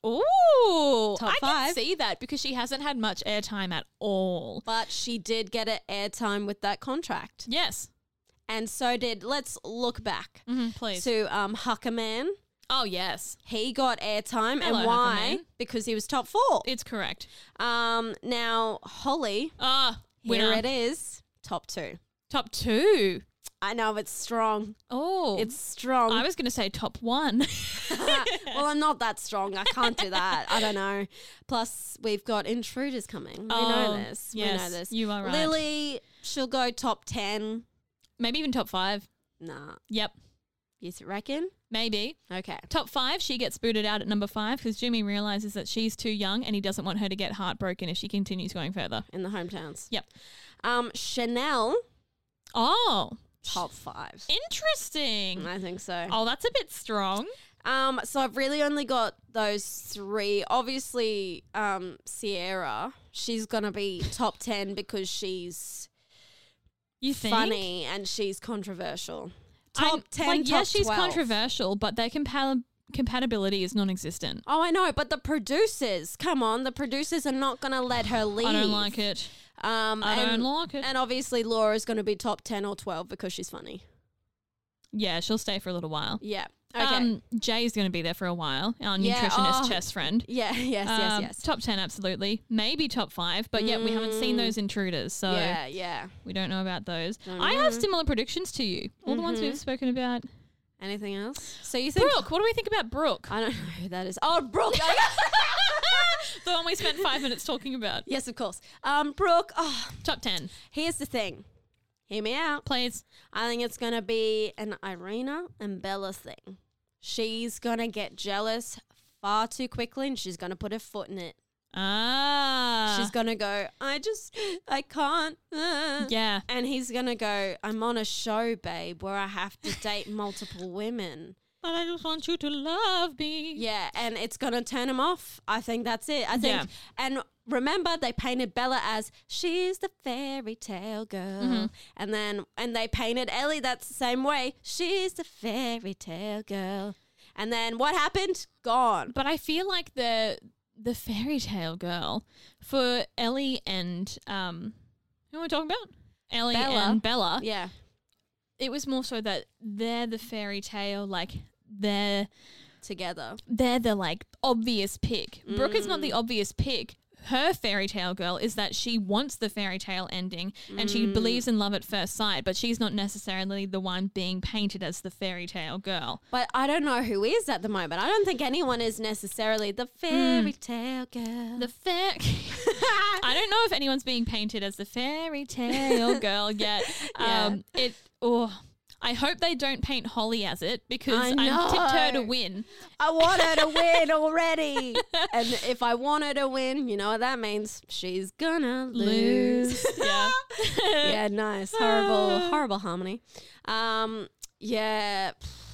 Ooh. Top I can five. see that because she hasn't had much airtime at all. But she did get an airtime with that contract. Yes. And so did, let's look back Mm-hmm, please. to um, Huckerman. oh, yes. He got airtime. Hello, And why? Huckerman. Because he was top four. It's correct. Um, now, Holly, Ah, here winner. it is, top two. Top two. I know it's strong. Oh. It's strong. I was going to say top one. Well, I'm not that strong. I can't do that. I don't know. Plus, we've got intruders coming. We know Oh, this. We yes, know this. you are right. Lily, she'll go top ten. Maybe even top five. Nah. Yep. You reckon? Maybe. Okay. Top five, she gets booted out at number five because Jimmy realizes that she's too young and he doesn't want her to get heartbroken if she continues going further. In the hometowns. Yep. Um, Chanel, Oh, top five. interesting. I think so. Oh, that's a bit strong. Um, so I've really only got those three. Obviously, um, Sierra, she's gonna be top ten because she's You think? funny and she's controversial. I'm- Top ten, Like, top yes, she's twelve. controversial, but their compa- compatibility is non-existent. Oh, I know, but the producers, come on, the producers are not gonna let her leave. I don't like it. Um, I and, don't like it. And obviously, Laura's gonna be top ten or twelve because she's funny. Yeah, she'll stay for a little while. Yeah. Okay. Um, Jay's going to be there for a while, our Yeah, nutritionist oh. chest friend. yeah. Yes. Yes. Um, Yes. Top ten, absolutely. Maybe top five, but yet we haven't seen Mm. those intruders, so yeah. Yeah. we don't know about those. Don't I have know. similar predictions to you. All the ones Mhm. we've spoken about. Anything else? So you think? Brooke, what do we think about Brooke? I don't know who that is. Oh, Brooke. The one we spent five minutes talking about. Yes, of course. Um, Brooke. Oh, Top ten, here's the thing. Hear me out. please. I think it's gonna be an Irina and Bella thing. She's gonna get jealous far too quickly, and she's gonna put her foot in it. Ah. She's gonna go, I just, I can't. uh." Yeah. And he's gonna go, I'm on a show, babe, where I have to date multiple women. But I just want you to love me. Yeah, and it's gonna turn him off. I think that's it. I think, Yeah. and remember they painted Bella as she's the fairy tale girl, Mm-hmm. and then and they painted Ellie that's the same way. She's the fairy tale girl, and then what happened? Gone. But I feel like the the fairy tale girl for Ellie and um, who am I talking about? Ellie Bella. and Bella. Yeah, It was more so that they're the fairy tale, like they're together. they're the like obvious pick. Brooke is not Mm. the obvious pick. Her fairy tale girl is that she wants the fairy tale ending and Mm. she believes in love at first sight, but she's not necessarily the one being painted as the fairy tale girl. But I don't know who is at the moment. I don't think anyone is necessarily the fairy tale girl. The fair. I don't know if anyone's being painted as the fairy tale girl yet. Yeah. Um, it. Oh, I hope they don't paint Holly as it because I I'm know. tipped her to win. I want her to win already. And if I want her to win, you know what that means? She's gonna lose. Lose. Yeah. Yeah, nice. Horrible, horrible harmony. Um, yeah.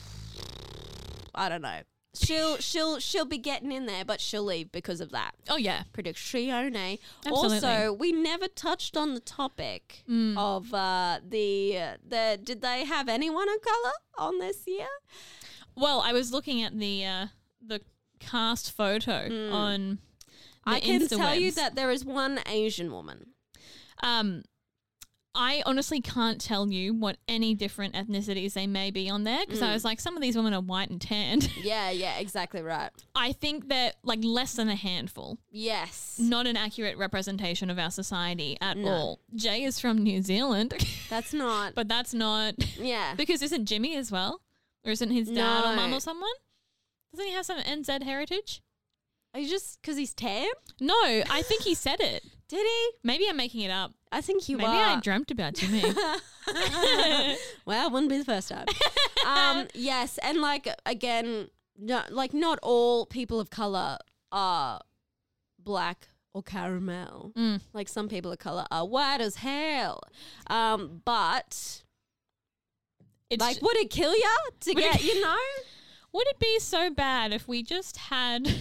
I don't know. She'll she'll she'll be getting in there, but she'll leave because of that. Oh, yeah. Prediction. Absolutely. Also, we never touched on the topic Mm. of uh, the the. Did they have anyone of color on this year? Well, I was looking at the uh, the cast photo Mm. on the I can tell you Instawebs. that there is one Asian woman. Um, I honestly can't tell you what any different ethnicities they may be on there because I Mm. was like, some of these women are white and tanned. Yeah, yeah, exactly right. I think they're like less than a handful. Yes, Not an accurate representation of our society at No. all. Jay is from New Zealand, that's not. but that's not Yeah, because isn't Jimmy as well? Or isn't his dad or mum No. or someone? Doesn't he have some N Z heritage? are you just because he's tan? No, I think he said it. Did he? Maybe I'm making it up. I think you Maybe are. I dreamt about Jimmy. Well, wouldn't be the first time. um, yes, and like again, no, like not all people of color are black or caramel. Mm. Like some people of color are white as hell. Um, but It's like, would it kill ya to Would it- get you know? Would it be so bad if we just had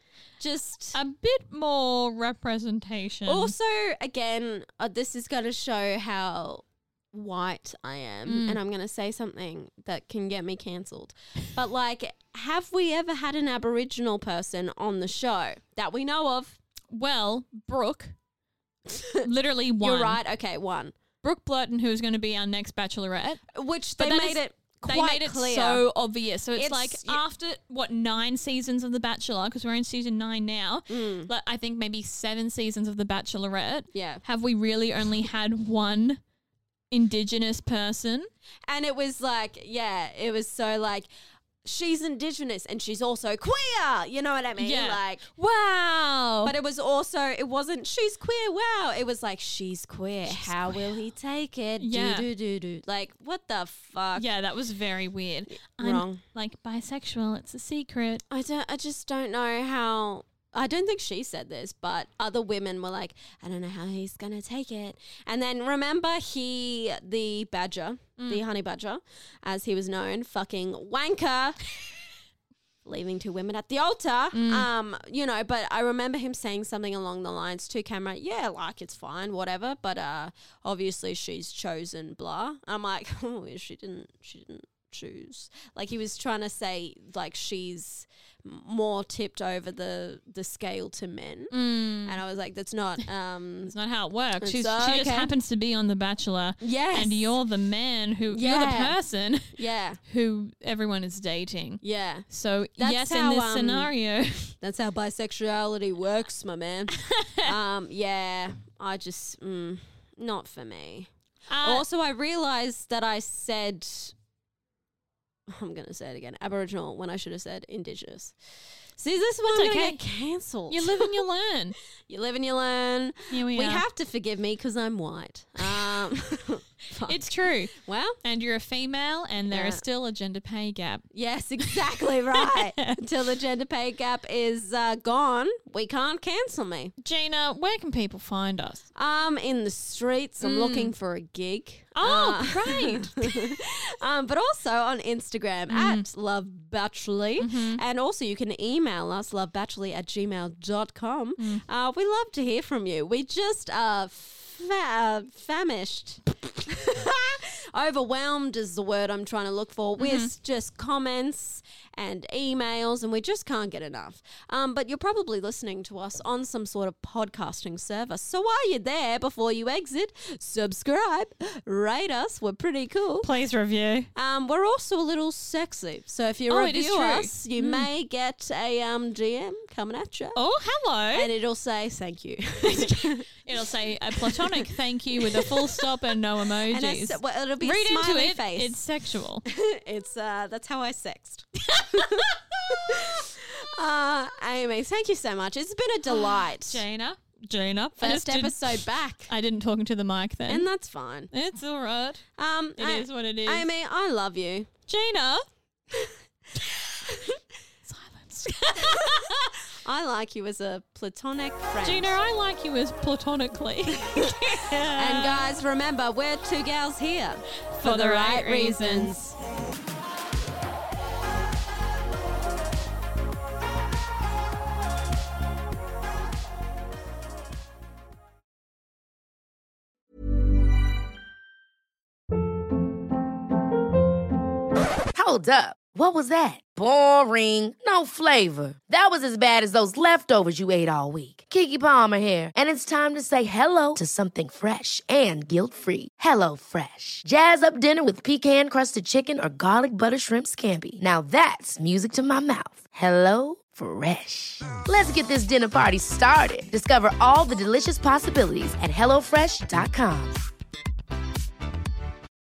Just a bit more representation? also again, uh, this is going to show how white I am, Mm. and I'm going to say something that can get me cancelled. But like, have we ever had an Aboriginal person on the show that we know of? Well, Brooke, literally one. You're right. Okay, one. Brooke Blurton, who is going to be our next Bachelorette. Which But they that made is- it They quite made it clear. so obvious. So it's, It's- like y- after, what, nine seasons of The Bachelor, because we're in season nine now, Mm, like, I think maybe seven seasons of The Bachelorette, yeah. have we really only had one Indigenous person? And it was like, yeah, it was so like, she's Indigenous and she's also queer. You know what I mean? Yeah. Like, Wow. but it was also, it wasn't, she's queer, wow. It was like, she's queer. How will he take it? Yeah. Do, do, do, do. Like, what the fuck? yeah, that was very weird. I'm Wrong. like bisexual. It's a secret. I don't, I just don't know how, I don't think she said this, but other women were like, I don't know how he's going to take it. And then remember he, the badger, the honey badger, as he was known, fucking wanker, leaving two women at the altar. Um, you know, but I remember him saying something along the lines to camera, yeah, like it's fine, whatever. But uh, obviously she's chosen blah. I'm like, oh, she didn't, she didn't choose. Like he was trying to say like she's more tipped over the the scale to men, Mm. and I was like, that's not. Um, That's not how it works. It's She's, She just okay. happens to be on The Bachelor. yes, And you're the man who, you're Yeah. the person yeah, who everyone is dating. yeah. So, That's yes, how, in this um, scenario. That's how bisexuality works, my man. um, yeah, I just mm, not for me. Uh, Also, I realized that I said, I'm going to say it again, Aboriginal when I should have said Indigenous. See, this is why It's I'm going okay. to get cancelled. you live and you learn. You live and you learn. Here we, We are. have to forgive me because I'm white. Um, fuck. It's true. well, And you're a female, and there is Yeah. still a gender pay gap. yes, exactly right. Until the gender pay gap is uh, gone, we can't cancel me. Gina, where can people find us? Um, in the streets, I'm looking for a gig. Oh, Uh, great. um, but also on Instagram at lovebachelly. And also you can email us, lovebachelly at gmail dot com. Uh, we love to hear from you. We just are fa- famished. Overwhelmed is the word I'm trying to look for with just comments and emails, and we just can't get enough. Um, but you're probably listening to us on some sort of podcasting service. So while you're there, before you exit, subscribe, rate us. We're pretty cool. Please review. Um, we're also a little sexy. So if you Oh, it is review true. us, you may get a um, D M coming at you. Oh, hello. And it'll say thank you. It'll say a platonic thank you with a full stop and no and emojis. a, well, it'll be Read a into smiley it. face. It's sexual. It's uh, that's how I sexed. uh, Amy, thank you so much. It's been a delight. Jana, Gina. I First just didn't- episode back. I didn't talk into the mic then. And that's fine. It's all right. Um, It is what it is. Amy, I love you. Gina. Silence. I like you as a platonic friend. Gina, I like you as platonically. And guys, remember, we're two gals here For the right reasons. Hold up. What was that? Boring. No flavor. That was as bad as those leftovers you ate all week. Keke Palmer here, and it's time to say hello to something fresh and guilt-free. Hello Fresh. Jazz up dinner with pecan-crusted chicken or garlic butter shrimp scampi. Now that's music to my mouth. Hello Fresh. Let's get this dinner party started. Discover all the delicious possibilities at hello fresh dot com.